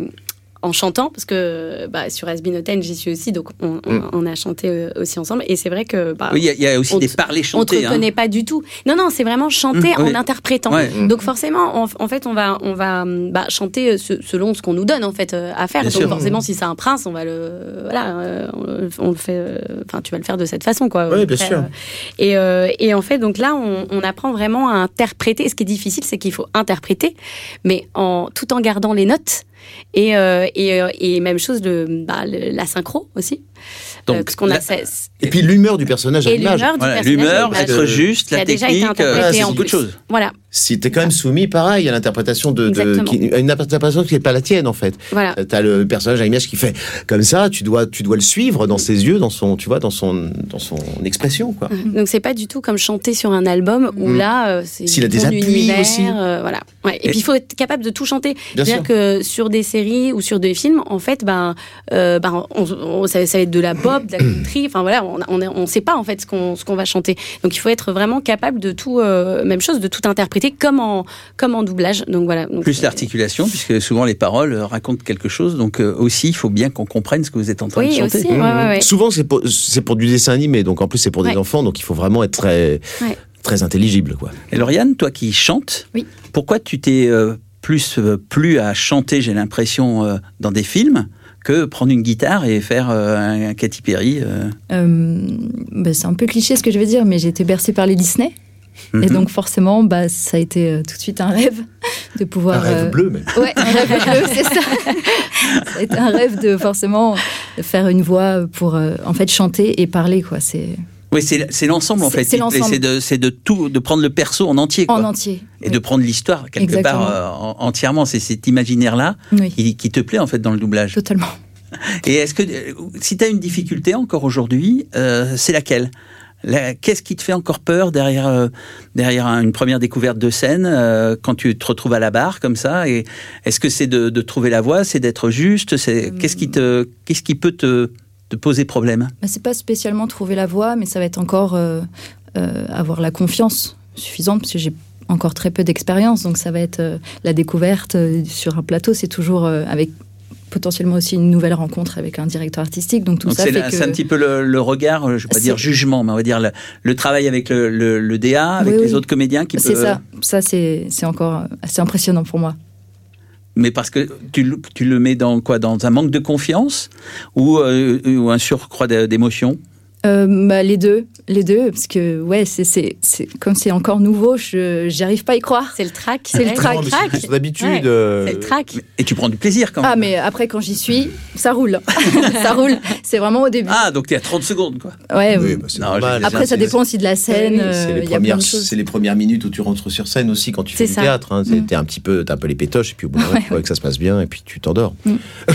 en chantant, parce que bah, sur Has Been Hotel, j'y suis aussi, donc on, on, on a chanté aussi ensemble. Et c'est vrai que... Bah, oui, il y, y a aussi on, des parlers chantés. On ne te reconnaît hein. pas du tout. Non, non, c'est vraiment chanter mmh, en oui. interprétant. Ouais. Donc forcément, en, en fait, on va, on va bah, chanter ce, selon ce qu'on nous donne en fait, à faire. Bien donc sûr. forcément, si c'est un prince, on va le... Voilà, on, on le fait... Enfin, tu vas le faire de cette façon, quoi. Oui, bien faire, sûr. Et, euh, et en fait, donc là, on, on apprend vraiment à interpréter. Ce qui est difficile, c'est qu'il faut interpréter, mais en, tout en gardant les notes. Et, euh, et, euh, et même chose, de, bah, le, la synchro aussi. Donc, euh, parce qu'on la... a ça, et puis l'humeur du personnage à l'image. Voilà, l'humeur, être juste, la technique, euh, c'est beaucoup de choses. Voilà. Si t'es quand même soumis, pareil, à l'interprétation de, de qui, une interprétation qui n'est pas la tienne en fait. Voilà. T'as le personnage à l'image qui fait comme ça, tu dois, tu dois le suivre dans ses yeux, dans son, tu vois, dans son, dans son expression, quoi. Mmh. Donc c'est pas du tout comme chanter sur un album où mmh. là, euh, c'est s'il a des appuis aussi. Euh, voilà. Ouais. Et, et puis il faut être capable de tout chanter. Bien C'est-à-dire que sur des séries ou sur des films, en fait, ben, euh, ben, on, on, ça, ça va être de la pop, de la country. Enfin voilà, on, on, on sait pas en fait ce qu'on, ce qu'on va chanter. Donc il faut être vraiment capable de tout, euh, même chose, de tout interpréter comme en comme en doublage. Donc voilà. Donc, plus l'articulation, puisque souvent les paroles racontent quelque chose. Donc euh, aussi, il faut bien qu'on comprenne ce que vous êtes en train oui, de chanter. Aussi, ouais, ouais, ouais. Souvent, c'est pour, c'est pour du dessin animé, donc en plus c'est pour des ouais. enfants, donc il faut vraiment être très, ouais. très intelligible, quoi. Et Lauriane, toi qui chantes, oui. pourquoi tu t'es euh, plus euh, plus à chanter, j'ai l'impression, euh, dans des films que prendre une guitare et faire euh, un Katy Perry euh... Euh, bah, c'est un peu cliché ce que je vais dire, mais j'ai été bercée par les Disney. Mm-hmm. Et donc forcément, bah, ça a été euh, tout de suite un rêve de pouvoir... Un rêve euh... bleu, mais... Ouais, un rêve bleu, c'est ça. Ça a été un rêve de forcément faire une voix pour euh, en fait chanter et parler, quoi. C'est... Oui, c'est, c'est l'ensemble en c'est, fait. C'est, l'ensemble. c'est, de, c'est de tout, de prendre le perso en entier. Quoi. En entier. Et oui. de prendre l'histoire quelque Exactement. part euh, entièrement. C'est cet imaginaire-là oui. qui, qui te plaît en fait dans le doublage. Totalement. Et est-ce que, si tu as une difficulté encore aujourd'hui, euh, c'est laquelle ? La, qu'est-ce qui te fait encore peur derrière, euh, derrière une première découverte de scène, euh, quand tu te retrouves à la barre comme ça ? Et est-ce que c'est de, de trouver la voix, c'est d'être juste ? C'est, hum. qu'est-ce, qui te, qu'est-ce qui peut te, te poser problème ? Bah, c'est pas spécialement trouver la voix, mais ça va être encore euh, euh, avoir la confiance suffisante, parce que j'ai encore très peu d'expérience, donc ça va être euh, la découverte euh, sur un plateau, c'est toujours euh, avec potentiellement aussi une nouvelle rencontre avec un directeur artistique, donc tout donc ça c'est fait la, que... c'est un petit peu le, le regard, je ne vais pas c'est... dire jugement, mais on va dire le, le travail avec le, le, le D A, avec oui, les oui. autres comédiens qui c'est peuvent... ça, ça c'est, c'est encore assez impressionnant pour moi. Mais parce que tu, tu le mets dans quoi ? Dans un manque de confiance ou, euh, ou un surcroît d'émotion ? Euh, bah, les deux, les deux, parce que ouais, c'est, c'est, c'est comme c'est encore nouveau, je j'arrive pas à y croire. C'est le trac, c'est le trac. C'est son habitude. Ouais. Euh... C'est le trac. Et tu prends du plaisir quand même. Ah mais après quand j'y suis, ça roule, ça roule. C'est vraiment au début. Ah donc t'es à trente secondes quoi. Ouais. Oui, bah, c'est non, normal. Après ça dépend aussi de la scène. Oui, c'est, les euh, premières, c'est les premières minutes où tu rentres sur scène aussi quand tu c'est fais ça. du théâtre. Hein. Mmh. T'es un petit peu, t'as un peu les pétoches et puis au bout d'un moment, tu vois que ça se passe bien et puis tu t'endors. Mmh.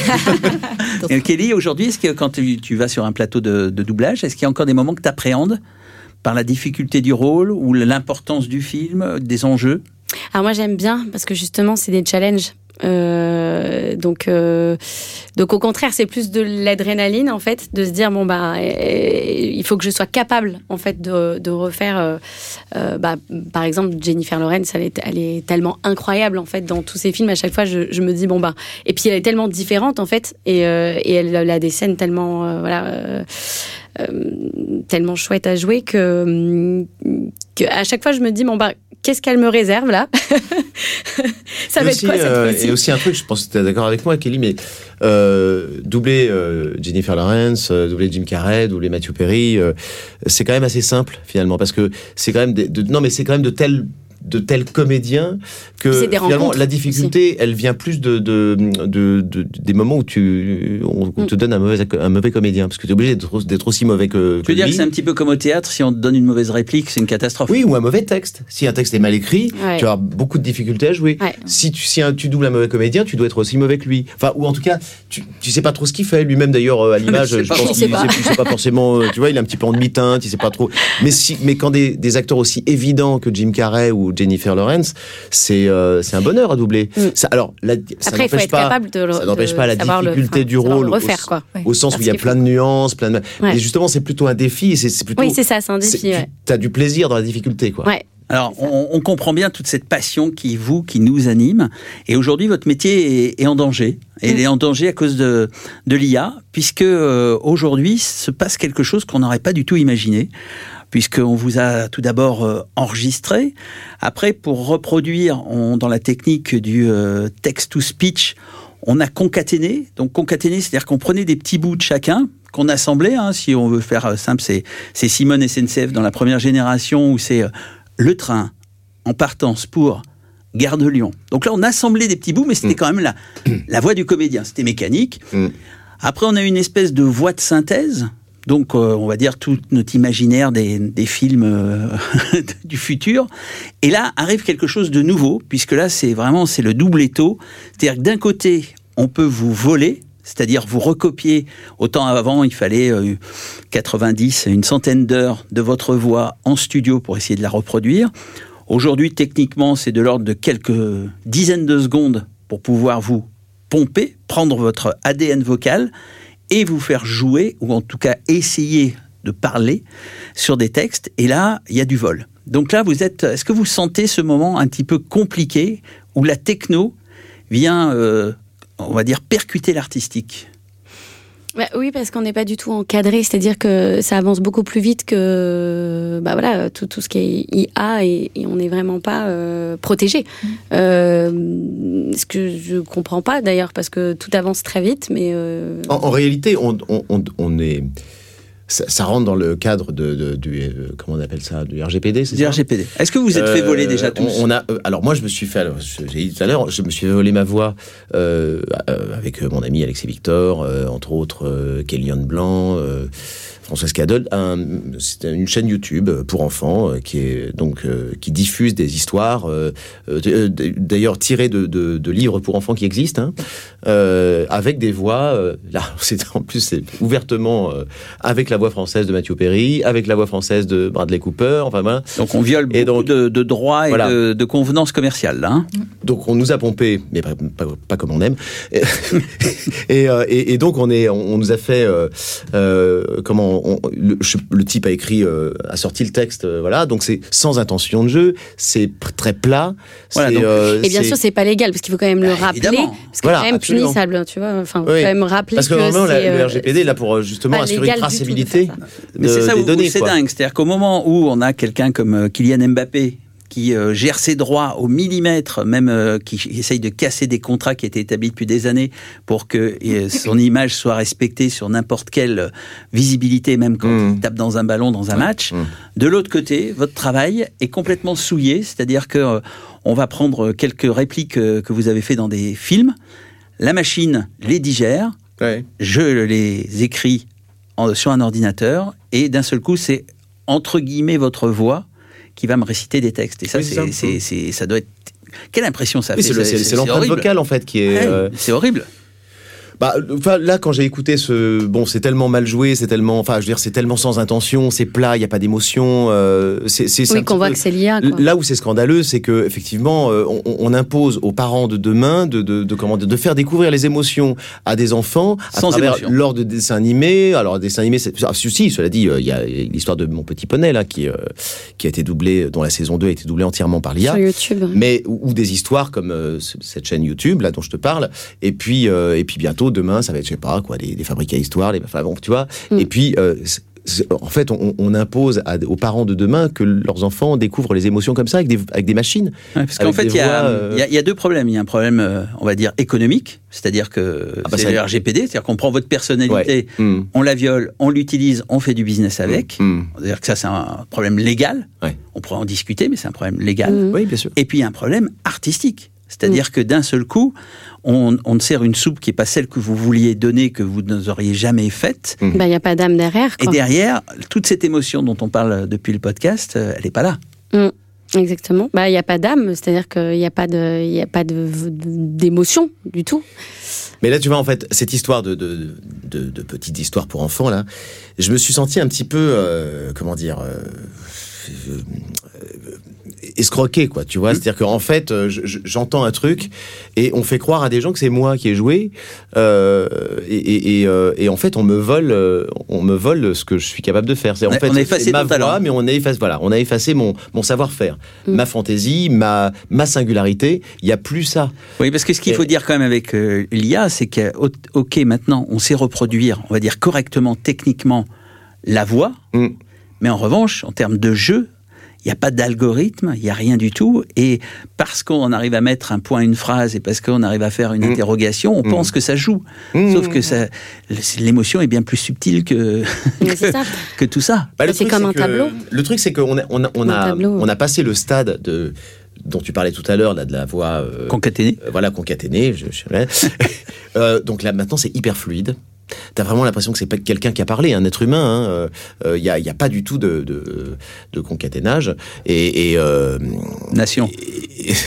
Et Kelly, aujourd'hui, est-ce que quand tu, tu vas sur un plateau de, de doublage, est-ce qu'il y a encore des moments que tu appréhendes par la difficulté du rôle ou l'importance du film, des enjeux ? Alors moi j'aime bien parce que justement c'est des challenges. Euh, donc, euh, donc au contraire c'est plus de l'adrénaline en fait, de se dire bon bah euh, il faut que je sois capable en fait de, de refaire. Euh, euh, bah, par exemple Jennifer Lawrence, elle est, elle est tellement incroyable en fait dans tous ses films. À chaque fois je, je me dis bon bah et puis elle est tellement différente en fait et, euh, et elle, elle a des scènes tellement euh, voilà. Euh, euh, tellement chouette à jouer que, que à chaque fois je me dis bon bah qu'est-ce qu'elle me réserve là? Ça et va aussi, être quoi cette euh, fois-ci? Et aussi un truc, je pense que tu es d'accord avec moi, Kelly, mais euh, doubler euh, Jennifer Lawrence, euh, doubler Jim Carrey, doubler Matthew Perry, euh, c'est quand même assez simple finalement, parce que c'est quand même des, de, non mais c'est quand même de tels de tels comédiens que finalement la difficulté aussi. Elle vient plus de, de, de, de des moments où tu on, on mm. te donne un mauvais un mauvais comédien, parce que tu es obligé d'être, d'être aussi mauvais que, que tu veux dire que c'est un petit peu comme au théâtre, si on te donne une mauvaise réplique c'est une catastrophe. Oui, ou un mauvais texte. Si un texte est mal écrit, ouais. tu vas avoir beaucoup de difficultés à jouer. Ouais. Si tu si un, tu doubles un mauvais comédien, tu dois être aussi mauvais que lui. Enfin, ou en tout cas tu tu sais pas trop ce qu'il fait lui-même d'ailleurs à l'image. Je pense qu'il sait pas. C'est pas forcément, tu vois, il est un petit peu en demi-teinte, il sait pas trop. Mais si mais quand des des acteurs aussi évidents que Jim Carrey ou Jennifer Lawrence, c'est euh, c'est un bonheur à doubler. Mm. Ça, alors, la, ça Après, il faut être pas, capable de le, ça n'empêche pas la difficulté le, du rôle, le refaire, au, quoi. au Oui. sens Parce où il y a plein de nuances, plein de. Ouais. Et justement, c'est plutôt un défi. C'est, c'est plutôt. Oui, c'est ça, c'est un défi. C'est, ouais. Tu as du plaisir dans la difficulté, quoi. Ouais. Alors, on, on comprend bien toute cette passion qui vous, qui nous anime. Et aujourd'hui, votre métier est, est en danger. Et mmh. il est en danger à cause de, de l'I A, puisque euh, aujourd'hui se passe quelque chose qu'on n'aurait pas du tout imaginé. Puisqu'on vous a tout d'abord euh, enregistré. Après, pour reproduire, on, dans la technique du euh, text-to-speech, on a concaténé. Donc, concaténé, c'est-à-dire qu'on prenait des petits bouts de chacun, qu'on assemblait. Hein, si on veut faire simple, c'est, c'est Simone S N C F dans la première génération, où c'est euh, le train en partance pour Gare de Lyon. Donc là, on assemblait des petits bouts, mais c'était mmh. quand même la, la voix du comédien. C'était mécanique. Mmh. Après, on a une espèce de voix de synthèse. Donc, euh, on va dire tout notre imaginaire des, des films euh, du futur. Et là, arrive quelque chose de nouveau, puisque là, c'est vraiment c'est le double étau. C'est-à-dire que d'un côté, on peut vous voler, c'est-à-dire vous recopier. Autant avant, il fallait euh, quatre-vingt-dix, une centaine d'heures de votre voix en studio pour essayer de la reproduire. Aujourd'hui, techniquement, c'est de l'ordre de quelques dizaines de secondes pour pouvoir vous pomper, prendre votre A D N vocal et vous faire jouer, ou en tout cas essayer de parler sur des textes. Et là, il y a du vol. Donc là, vous êtes. Est-ce que vous sentez ce moment un petit peu compliqué où la techno vient, euh, on va dire, percuter l'artistique ? Bah oui, parce qu'on n'est pas du tout encadré, c'est-à-dire que ça avance beaucoup plus vite que bah voilà tout, tout ce qui est I A et, et on n'est vraiment pas euh, protégé. Mmh. Euh, ce que je comprends pas d'ailleurs, parce que tout avance très vite, mais euh... en, en réalité, on, on, on est ça, ça rentre dans le cadre de, de, du euh, comment on appelle ça, du R G P D, c'est du ça ? R G P D. Est-ce que vous vous êtes euh, fait voler déjà tous ? on, on a, euh, alors moi je me suis fait, alors, j'ai dit tout à l'heure, je me suis fait voler ma voix euh, avec mon ami Alexis Victor, euh, entre autres euh, Kellyanne Blanc, euh, Françoise Cadol. Un, c'est une chaîne YouTube pour enfants euh, qui est donc euh, qui diffuse des histoires, euh, euh, d'ailleurs tirées de, de, de livres pour enfants qui existent, hein, euh, avec des voix. Euh, là, c'est en plus c'est ouvertement euh, avec la voix française de Matthew Perry, avec la voix française de Bradley Cooper. Enfin voilà. Donc on viole beaucoup et donc, de, de droits et voilà. de, de convenances commerciales là. Hein. Donc on nous a pompé, mais pas, pas, pas comme on aime. et, et, et donc on est, on, on nous a fait euh, euh, comment. On, le, le type a écrit, euh, a sorti le texte, euh, voilà. Donc c'est sans intention de jeu, c'est pr- très plat. Voilà, c'est, donc, euh, et bien c'est... sûr, c'est pas légal parce qu'il faut quand même le rappeler, évidemment. parce que voilà, c'est quand même absolument punissable, tu vois. Enfin, faut oui. quand même rappeler parce que, que normalement, c'est, la, le R G P D est là pour justement assurer une traçabilité de, Mais c'est ça des où, données. Où c'est quoi. dingue, c'est-à-dire qu'au moment où on a quelqu'un comme Kylian Mbappé qui euh, gère ses droits au millimètre, même euh, qui essaye de casser des contrats qui étaient établis depuis des années pour que euh, son image soit respectée sur n'importe quelle visibilité, même quand mmh. il tape dans un ballon, dans un match. Mmh. De l'autre côté, votre travail est complètement souillé, c'est-à-dire que euh, on va prendre quelques répliques euh, que vous avez fait dans des films, la machine les digère, ouais. je les écris en, sur un ordinateur, et d'un seul coup, c'est entre guillemets votre voix qui va me réciter des textes. Et ça, oui, c'est, c'est, ça. C'est, c'est, ça doit être... Quelle impression ça oui, fait. C'est, le, c'est, c'est, c'est l'empreinte vocale, en fait, qui est... Ouais, euh... C'est horrible. Bah, enfin, là, quand j'ai écouté ce, bon, c'est tellement mal joué, c'est tellement, enfin, je veux dire, c'est tellement sans intention, c'est plat, il y a pas d'émotion. Euh, c'est, c'est, c'est oui, qu'on voit peu, que c'est l'I A. Quoi. Là où c'est scandaleux, c'est que effectivement, euh, on, on impose aux parents de demain de, de, de, comment, de, de faire découvrir les émotions à des enfants à sans travers émotion. Lors de dessins animés. Alors, des dessins animés, c'est, ah, si, cela dit, il euh, y a l'histoire de Mon Petit Poney là, qui, euh, qui a été doublée, dont la saison deux a été doublée entièrement par l'I A. Sur YouTube. Mais ou, ou des histoires comme euh, cette chaîne YouTube là dont je te parle. Et puis, euh, et puis bientôt demain, ça va être, je sais pas quoi, des, des fabriques à histoire, les, enfin bon, tu vois. Mm. Et puis, euh, en fait, on, on impose à, aux parents de demain que leurs enfants découvrent les émotions comme ça avec des, avec des machines. Ouais, parce qu'en fait, il y, euh... y, y a deux problèmes. Il y a un problème, euh, on va dire, économique, c'est-à-dire que ah bah c'est ça... le R G P D, c'est-à-dire qu'on prend votre personnalité, ouais. mmh. on la viole, on l'utilise, on fait du business avec. Mmh. C'est-à-dire que ça, c'est un problème légal. Ouais. On pourrait en discuter, mais c'est un problème légal. Mmh. Oui, bien sûr. Et puis, il y a un problème artistique. C'est-à-dire mmh. que d'un seul coup, on, on te sert une soupe qui n'est pas celle que vous vouliez donner, que vous n'auriez jamais faite. Il mmh. n'y bah, a pas d'âme derrière. Quoi. Et derrière, toute cette émotion dont on parle depuis le podcast, elle n'est pas là. Mmh. Exactement. Bah, il n'y a pas d'âme, c'est-à-dire qu'il n'y a pas, de, y a pas de, d'émotion du tout. Mais là, tu vois, en fait, cette histoire de, de, de, de petite histoire pour enfants, là, je me suis senti un petit peu, euh, comment dire... Euh, euh, escroqué, quoi, tu vois. Mmh. C'est-à-dire qu'en fait, euh, j'entends un truc et on fait croire à des gens que c'est moi qui ai joué euh, et, et, et, euh, et en fait, on me vole, euh, on me vole ce que je suis capable de faire. C'est, en on fait, on a effacé c'est ma voix, talent. mais on a effacé, voilà, on a effacé mon, mon savoir-faire, mmh. ma fantaisie, ma, ma singularité. Il n'y a plus ça. Oui, parce que ce qu'il et... faut dire quand même avec euh, l'I A, c'est que, ok, maintenant, on sait reproduire, on va dire correctement, techniquement, la voix, mmh. mais en revanche, en termes de jeu, il n'y a pas d'algorithme, il n'y a rien du tout. Et parce qu'on arrive à mettre un point à une phrase et parce qu'on arrive à faire une mmh. interrogation, on mmh. pense que ça joue. Mmh. Sauf que ça, l'émotion est bien plus subtile que, que, que tout ça. Bah, c'est comme c'est un que, tableau. Le truc, c'est qu'on a, on a, on a, on a passé le stade de... dont tu parlais tout à l'heure, là, de la voix... Euh, concaténée. Euh, voilà, concaténée. Je, je, euh, donc là, maintenant, c'est hyper fluide. T'as vraiment l'impression que c'est pas quelqu'un qui a parlé, un être humain. Il hein. n'y a, y a pas du tout de, de, de concaténage. Et, et euh, Nation. Et, et,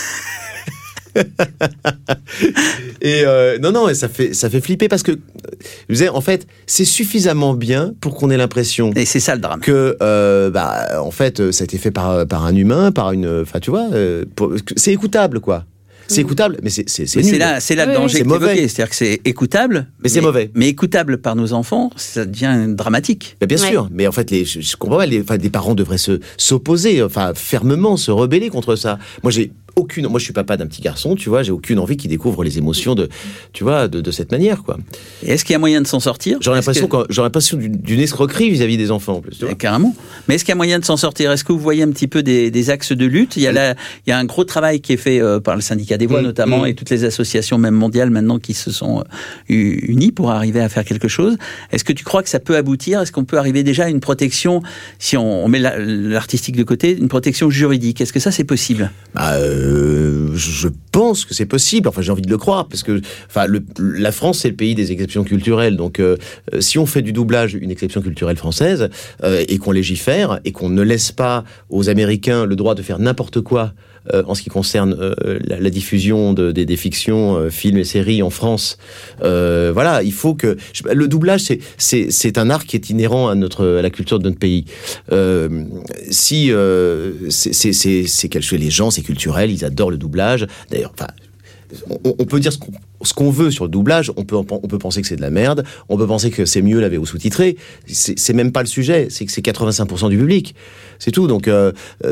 et euh, non, non, ça fait, ça fait flipper parce que, je disais, en fait, c'est suffisamment bien pour qu'on ait l'impression. Et c'est ça le drame. Que, euh, bah, en fait, ça a été fait par, par un humain, par une. Enfin, tu vois, euh, pour, c'est écoutable, quoi. C'est écoutable, mais c'est, c'est, c'est nul. C'est là, c'est là le oui, danger c'est que mauvais. t'évoquais. C'est-à-dire que c'est écoutable. Mais c'est mauvais. Mais écoutable par nos enfants, ça devient dramatique. Mais bien ouais. sûr. Mais en fait, les, je, je comprends pas, les, enfin, les parents devraient se, s'opposer, enfin, fermement, se rebeller contre ça. Moi, j'ai aucune, moi, je suis papa d'un petit garçon, tu vois, j'ai aucune envie qu'il découvre les émotions de, tu vois, de, de cette manière, quoi. Et est-ce qu'il y a moyen de s'en sortir? J'aurais l'impression, que... j'aurais l'impression d'une, d'une escroquerie vis-à-vis des enfants, en plus. Tu vois. Carrément. Mais est-ce qu'il y a moyen de s'en sortir? Est-ce que vous voyez un petit peu des, des axes de lutte? Il y a la, il y a un gros travail qui est fait euh, par le syndicat des voix, mmh, notamment, mmh. et toutes les associations, même mondiales, maintenant, qui se sont euh, unies pour arriver à faire quelque chose. Est-ce que tu crois que ça peut aboutir? Est-ce qu'on peut arriver déjà à une protection, si on, on met la, l'artistique de côté, une protection juridique? Est-ce que ça, c'est possible? Bah, euh, je pense que c'est possible. Enfin, j'ai envie de le croire, parce que, enfin, le, la France, c'est le pays des exceptions culturelles. Donc, euh, si on fait du doublage une exception culturelle française euh, et qu'on légifère et qu'on ne laisse pas aux Américains le droit de faire n'importe quoi euh, en ce qui concerne euh, la, la diffusion de, des, des fictions, euh, films et séries en France, euh, voilà, il faut que le doublage, c'est, c'est, c'est un art qui est inhérent à notre, à la culture de notre pays. Euh, si euh, c'est, c'est, c'est, c'est quelque chose, les gens, c'est culturel, ils adorent le doublage. D'ailleurs, enfin. On, on peut dire ce qu'on, ce qu'on veut sur le doublage, on peut, on peut penser que c'est de la merde, on peut penser que c'est mieux la V O sous-titrée, c'est, c'est même pas le sujet, c'est que c'est quatre-vingt-cinq pour cent du public, c'est tout. Donc, euh,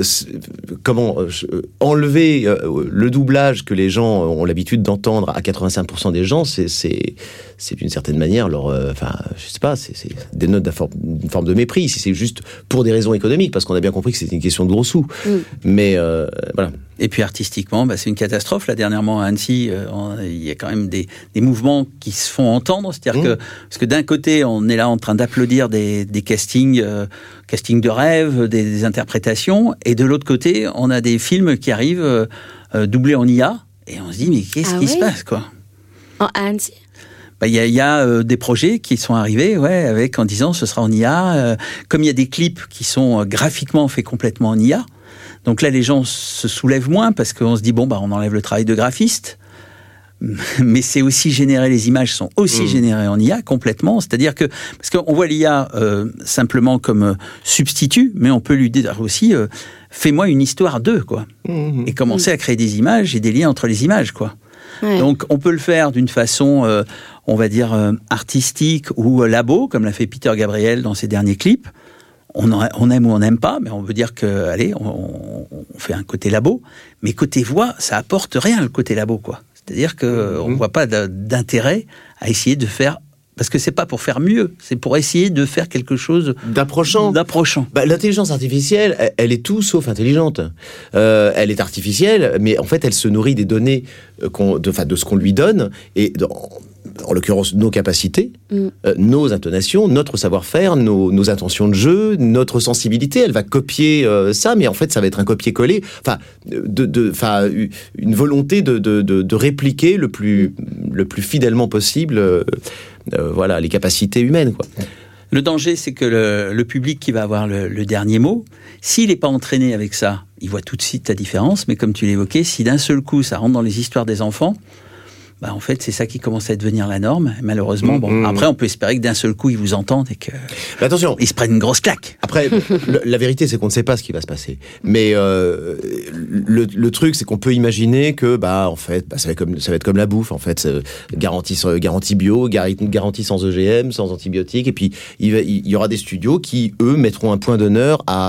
comment euh, enlever euh, le doublage que les gens ont l'habitude d'entendre à quatre-vingt-cinq pour cent des gens, c'est, c'est, c'est d'une certaine manière leur, euh, enfin, je sais pas, c'est, c'est des notes d'une forme de mépris, si c'est juste pour des raisons économiques, parce qu'on a bien compris que c'était une question de gros sous. Mm. Mais euh, voilà. Et puis artistiquement, bah, c'est une catastrophe. Là, dernièrement à Annecy, euh, on, il y a quand même des, des mouvements qui se font entendre. C'est-à-dire mmh. que, parce que d'un côté, on est là en train d'applaudir des, des castings, euh, castings de rêve, des, des interprétations, et de l'autre côté, on a des films qui arrivent euh, euh, doublés en I A, et on se dit mais qu'est-ce ah qui oui se passe, quoi? En Annecy. Il bah, y a, y a euh, des projets qui sont arrivés, ouais, avec en disant ce sera en I A. Euh, comme il y a des clips qui sont euh, graphiquement faits complètement en I A. Donc là, les gens se soulèvent moins parce qu'on se dit, bon, bah, on enlève le travail de graphiste. Mais c'est aussi généré, les images sont aussi mmh. générées en I A complètement. C'est-à-dire que, parce qu'on voit l'I A euh, simplement comme euh, substitut, mais on peut lui dire aussi, euh, fais-moi une histoire d'eux, quoi. Mmh. Et commencer mmh. à créer des images et des liens entre les images, quoi. Ouais. Donc on peut le faire d'une façon, euh, on va dire, euh, artistique ou euh, labo, comme l'a fait Peter Gabriel dans ses derniers clips. On, en, on aime ou on n'aime pas, mais on veut dire que, allez, on, on fait un côté labo. Mais côté voix, ça apporte rien, le côté labo, quoi. C'est-à-dire qu'on mmh. ne voit pas d'intérêt à essayer de faire Parce que c'est pas pour faire mieux, c'est pour essayer de faire quelque chose d'approchant. d'approchant. Bah, l'intelligence artificielle, elle, elle est tout sauf intelligente. Euh, elle est artificielle, mais en fait, elle se nourrit des données qu'on, de, enfin, de ce qu'on lui donne, et de, en l'occurrence nos capacités, mm. euh, nos intonations, notre savoir-faire, nos, nos intentions de jeu, notre sensibilité. Elle va copier euh, ça, mais en fait, ça va être un copier-coller. Enfin, de, de, enfin, une volonté de, de, de, de répliquer le plus, le plus fidèlement possible. Euh, Euh, voilà, les capacités humaines, quoi. Le danger, c'est que le, le public qui va avoir le, le dernier mot, s'il n'est pas entraîné avec ça, il voit tout de suite la différence, mais comme tu l'évoquais, si d'un seul coup ça rentre dans les histoires des enfants, bah en fait, c'est ça qui commence à devenir la norme. Malheureusement, mmh, bon, mmh. après, on peut espérer que d'un seul coup, ils vous entendent et que mais attention, ils se prennent une grosse claque. Après, le, la vérité, c'est qu'on ne sait pas ce qui va se passer. Mais euh, le, le truc, c'est qu'on peut imaginer que, bah, en fait, bah, ça va être comme ça va être comme la bouffe, en fait, euh, garantie, garantie bio, garantie sans O G M, sans antibiotiques, et puis il, va, il y aura des studios qui, eux, mettront un point d'honneur à,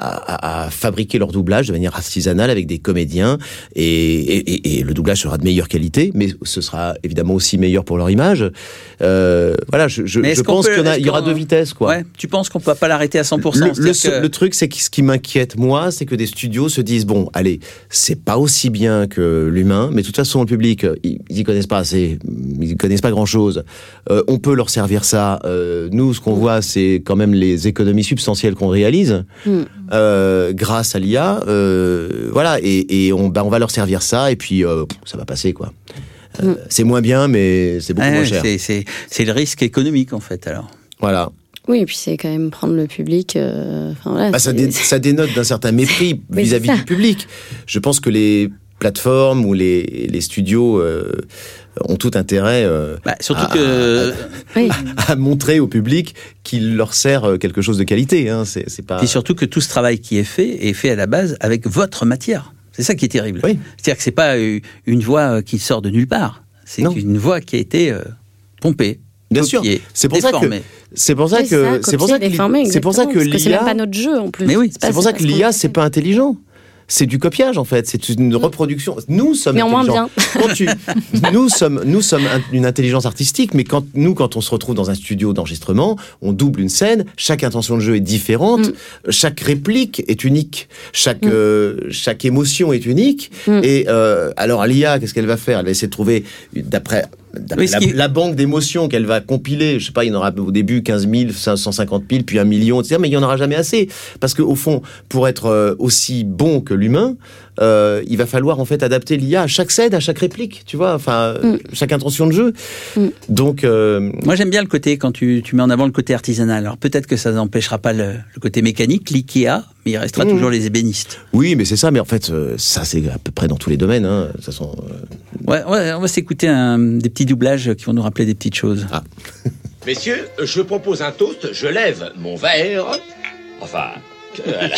à, à fabriquer leur doublage de manière artisanale avec des comédiens, et, et, et le doublage sera de meilleure qualité, mais ce sera évidemment aussi meilleur pour leur image. Euh, voilà, je, je, je pense peut, qu'il y, a, il y aura deux vitesses, quoi. Ouais, tu penses qu'on peut pas l'arrêter à cent pour cent? Le, le, que... le truc, c'est que ce qui m'inquiète, moi, c'est que des studios se disent, bon, allez, c'est pas aussi bien que l'humain, mais de toute façon, le public, ils, ils y connaissent pas assez, ils y connaissent pas grand-chose. Euh, on peut leur servir ça. Euh, nous, ce qu'on mmh. voit, c'est quand même les économies substantielles qu'on réalise mmh. euh, grâce à l'I A. Euh, voilà, et, et on, bah, on va leur servir ça, et puis euh, ça va passer, quoi. Euh, mmh. C'est moins bien, mais c'est beaucoup ouais, moins cher. C'est, c'est, c'est le risque économique, en fait, alors. Voilà. Oui, et puis c'est quand même prendre le public... Euh, enfin, voilà, bah, ça, dé, ça dénote d'un certain mépris oui, vis-à-vis du public. Je pense que les plateformes ou les, les studios euh, ont tout intérêt euh, bah, surtout à, que... à, oui. à montrer au public qu'il leur sert quelque chose de qualité. Hein. C'est, c'est pas... Et surtout que tout ce travail qui est fait est fait à la base avec votre matière. C'est ça qui est terrible. Oui. C'est-à-dire que c'est pas une voix qui sort de nulle part. C'est non. une voix qui a été euh, pompée. Bien copiée, sûr. C'est pour déformée. ça que c'est pour ça que c'est pour ça que c'est pour ça que l'I A c'est même pas notre jeu en plus. Mais oui, c'est, c'est pour ça que l'I A c'est pas intelligent. C'est du copiage en fait, c'est une reproduction. Nous sommes mais en intelligents. Quand tu, nous sommes, nous sommes une intelligence artistique, mais quand nous, quand on se retrouve dans un studio d'enregistrement, on double une scène, chaque intention de jeu est différente, mm. chaque réplique est unique, chaque mm. euh, chaque émotion est unique. Mm. Et euh, alors l'I A, qu'est-ce qu'elle va faire? Elle va essayer de trouver d'après. D'après oui, la, qui... la banque d'émotions qu'elle va compiler, je sais pas, il y en aura au début quinze mille, cent cinquante mille, puis un million, et cetera. Mais il y en aura jamais assez, parce que au fond, pour être euh, aussi bon que l'humain, euh, il va falloir en fait adapter l'I A à chaque scène, à chaque réplique, tu vois, enfin mm. chaque intention de jeu. Mm. Donc, euh... moi j'aime bien le côté quand tu, tu mets en avant le côté artisanal. Alors peut-être que ça n'empêchera pas le, le côté mécanique, l'IKEA, mais il restera mm. toujours les ébénistes. Oui, mais c'est ça. Mais en fait, euh, ça c'est à peu près dans tous les domaines. Hein. De toute façon. Euh... Ouais, ouais, on va s'écouter un, des petits doublages qui vont nous rappeler des petites choses. Ah. Messieurs, je propose un toast. Je lève mon verre. Enfin, euh,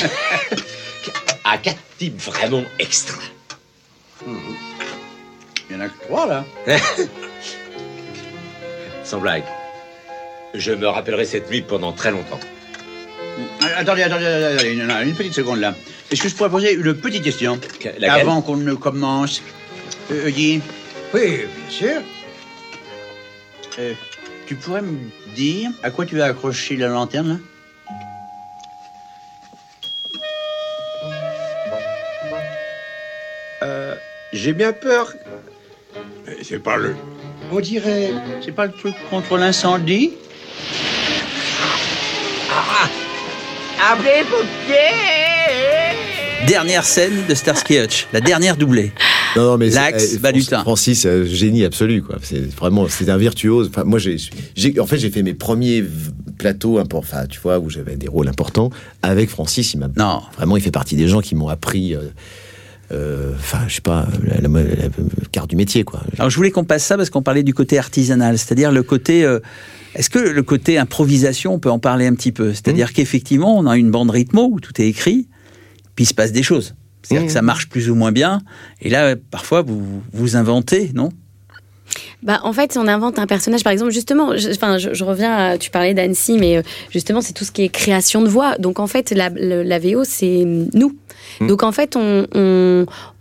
à quatre types vraiment extra. Mmh. Il y en a que trois, là. Sans blague. Je me rappellerai cette nuit pendant très longtemps. Attendez, attendez, attendez, non, non, une petite seconde, là. Est-ce que je pourrais poser une petite question? Laquelle? Avant qu'on ne commence. Euh, Guy? Oui, bien sûr. Euh, tu pourrais me dire à quoi tu as accroché la lanterne, là? Euh, j'ai bien peur. Mais c'est pas le... On dirait... C'est pas le truc contre l'incendie? Ah! Appelez pompiers! Dernière scène de Starsky et Hutch, la dernière doublée. Non, non, mais Lax, Balutin. Francis, euh, génie absolu, quoi. C'est vraiment, c'est un virtuose. Enfin, moi, j'ai, j'ai, en fait, j'ai fait mes premiers plateaux, enfin, tu vois, où j'avais des rôles importants avec Francis. Il m'a, non. Vraiment, il fait partie des gens qui m'ont appris. Euh, euh, enfin, je sais pas, la, la, la, la quart du métier, quoi. Alors, je voulais qu'on passe ça parce qu'on parlait du côté artisanal, c'est-à-dire le côté. Euh, est-ce que le côté improvisation, on peut en parler un petit peu? C'est-à-dire mmh. qu'effectivement, on a une bande rythmo où tout est écrit, puis il se passe des choses. C'est-à-dire mmh. que ça marche plus ou moins bien. Et là, parfois, vous vous inventez, non? Bah, en fait, on invente un personnage, par exemple, justement, je, enfin, je, je reviens à, tu parlais d'Annecy, mais justement, c'est tout ce qui est création de voix. Donc, en fait, la, la, la V O, c'est nous. Mmh. Donc, en fait, on, on,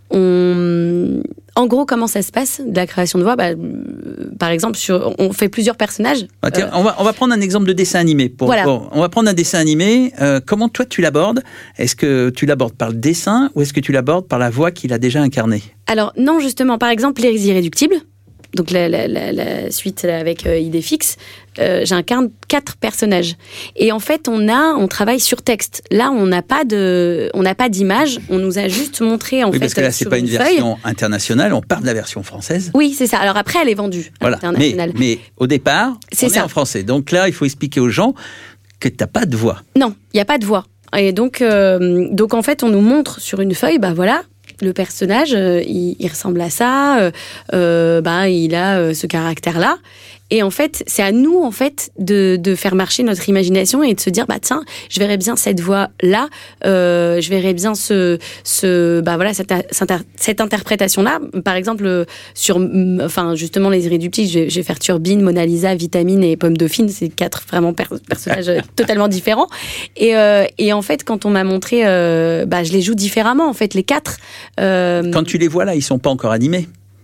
on... En gros, comment ça se passe de la création de voix? Bah, par exemple, sur, on fait plusieurs personnages. Ah, tiens, euh... on, va, on va prendre un exemple de dessin animé. Pour, voilà. pour, on va prendre un dessin animé. Euh, comment toi tu l'abordes? Est-ce que tu l'abordes par le dessin ou est-ce que tu l'abordes par la voix qu'il a déjà incarnée? Alors non, justement, par exemple, Les Irréductibles. Donc la, la, la, la suite avec euh, Idéfix, euh, j'incarne quatre personnages. Et en fait, on a, on travaille sur texte. Là, on n'a pas de, on n'a pas d'image. On nous a juste montré en oui, fait. Parce que là, c'est pas une, une version internationale. On part de la version française. Oui, c'est ça. Alors après, elle est vendue voilà. internationale. Mais, mais au départ, c'est on ça. est en français. Donc là, il faut expliquer aux gens que t'as pas de voix. Non, il y a pas de voix. Et donc, euh, donc en fait, on nous montre sur une feuille, bah voilà. Le personnage, euh, il, il ressemble à ça, euh, euh, bah, il a euh, ce caractère-là. Et en fait, c'est à nous, en fait, de, de faire marcher notre imagination et de se dire, bah tiens, je verrais bien cette voix-là, euh, je verrais bien ce, ce, bah voilà, cette, cette, cette interprétation-là. Par exemple, sur, enfin, justement, Les Irréductibles, je vais, je vais faire Turbine, Mona Lisa, Vitamine et Pomme Dauphine. C'est quatre vraiment per- personnages totalement différents. Et, euh, et en fait, quand on m'a montré, euh, bah, je les joue différemment, en fait, les quatre. Euh... Quand tu les vois là, ils sont pas encore animés.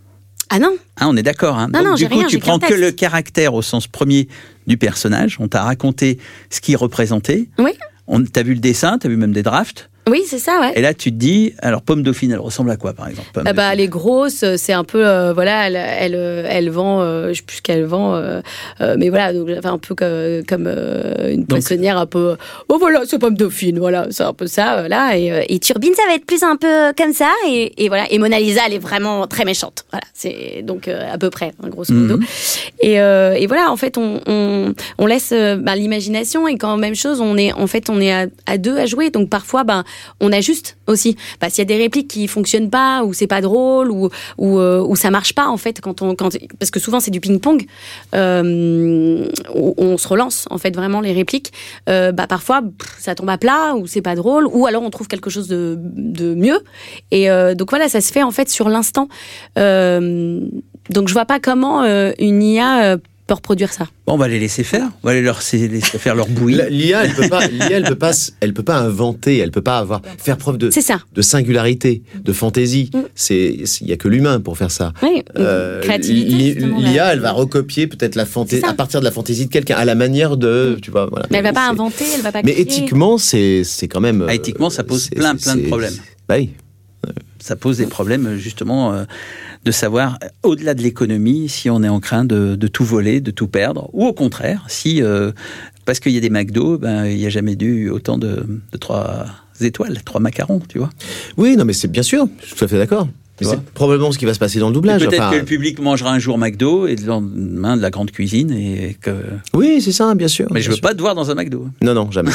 Ah non. Ah, on est d'accord. Hein. Non, Donc, non, du j'ai coup, rien, tu j'ai prends qu'un que texte. le caractère au sens premier du personnage. On t'a raconté ce qu'il représentait. Oui. On t'a vu le dessin, t'as vu même des drafts. Oui, c'est ça, ouais. Et là, tu te dis, alors Pomme Dauphine, elle ressemble à quoi, par exemple? Pomme ah bah, elle est grosse, c'est un peu, euh, voilà, elle, elle, elle vend, euh, je sais plus ce qu'elle vend, euh, euh, mais voilà, donc, enfin, un peu comme, comme euh, une poissonnière, un peu, oh voilà, c'est Pomme Dauphine, voilà, c'est un peu ça, voilà, et, euh, et Turbine, ça va être plus un peu comme ça, et, et voilà, et Mona Lisa, elle est vraiment très méchante, voilà, c'est donc euh, à peu près, hein, grosso modo. Mm-hmm. Et, euh, et voilà, en fait, on, on, on laisse euh, bah, l'imagination, et quand même chose, on est, en fait, on est à, à deux à jouer, donc parfois, ben, on ajuste aussi. Bah, s'il y a des répliques qui fonctionnent pas, ou c'est pas drôle, ou ou, euh, ou ça marche pas en fait, quand on quand parce que souvent c'est du ping-pong, euh, on, on se relance en fait vraiment les répliques. Euh, bah parfois pff, ça tombe à plat, ou c'est pas drôle, ou alors on trouve quelque chose de de mieux. Et euh, donc voilà, ça se fait en fait sur l'instant. Euh, donc je vois pas comment euh, une I A euh, peut reproduire ça. Bon, on va les laisser faire. On va les leur, laisser faire leur bouillie. L'I A, elle peut pas, l'I A, elle peut pas, elle peut pas inventer, elle peut pas avoir, faire preuve de, c'est ça. de singularité, de fantaisie. Mm. C'est, il y a que l'humain pour faire ça. Oui, euh, créativité. L'I A, elle va recopier peut-être la fantaisie, à partir de la fantaisie de quelqu'un, à la manière de, mm. tu vois, voilà. Mais elle va pas inventer, elle va pas Mais créer. éthiquement, c'est, c'est quand même. Ah, éthiquement, ça pose plein, plein de problèmes. Bah oui. Ça pose des problèmes, justement, euh, de savoir, au-delà de l'économie, si on est en train de, de tout voler, de tout perdre, ou au contraire, si, euh, parce qu'il y a des McDo, ben, il n'y a jamais eu autant de, de trois étoiles, trois macarons, tu vois. Oui, non, mais c'est bien sûr, je suis tout à fait d'accord. Mais c'est probablement ce qui va se passer dans le doublage. Et peut-être enfin... que le public mangera un jour McDo et le lendemain de la grande cuisine. Et que... Oui, c'est ça, bien sûr. Mais bien je ne veux sûr. pas te voir dans un McDo. Non, non, jamais.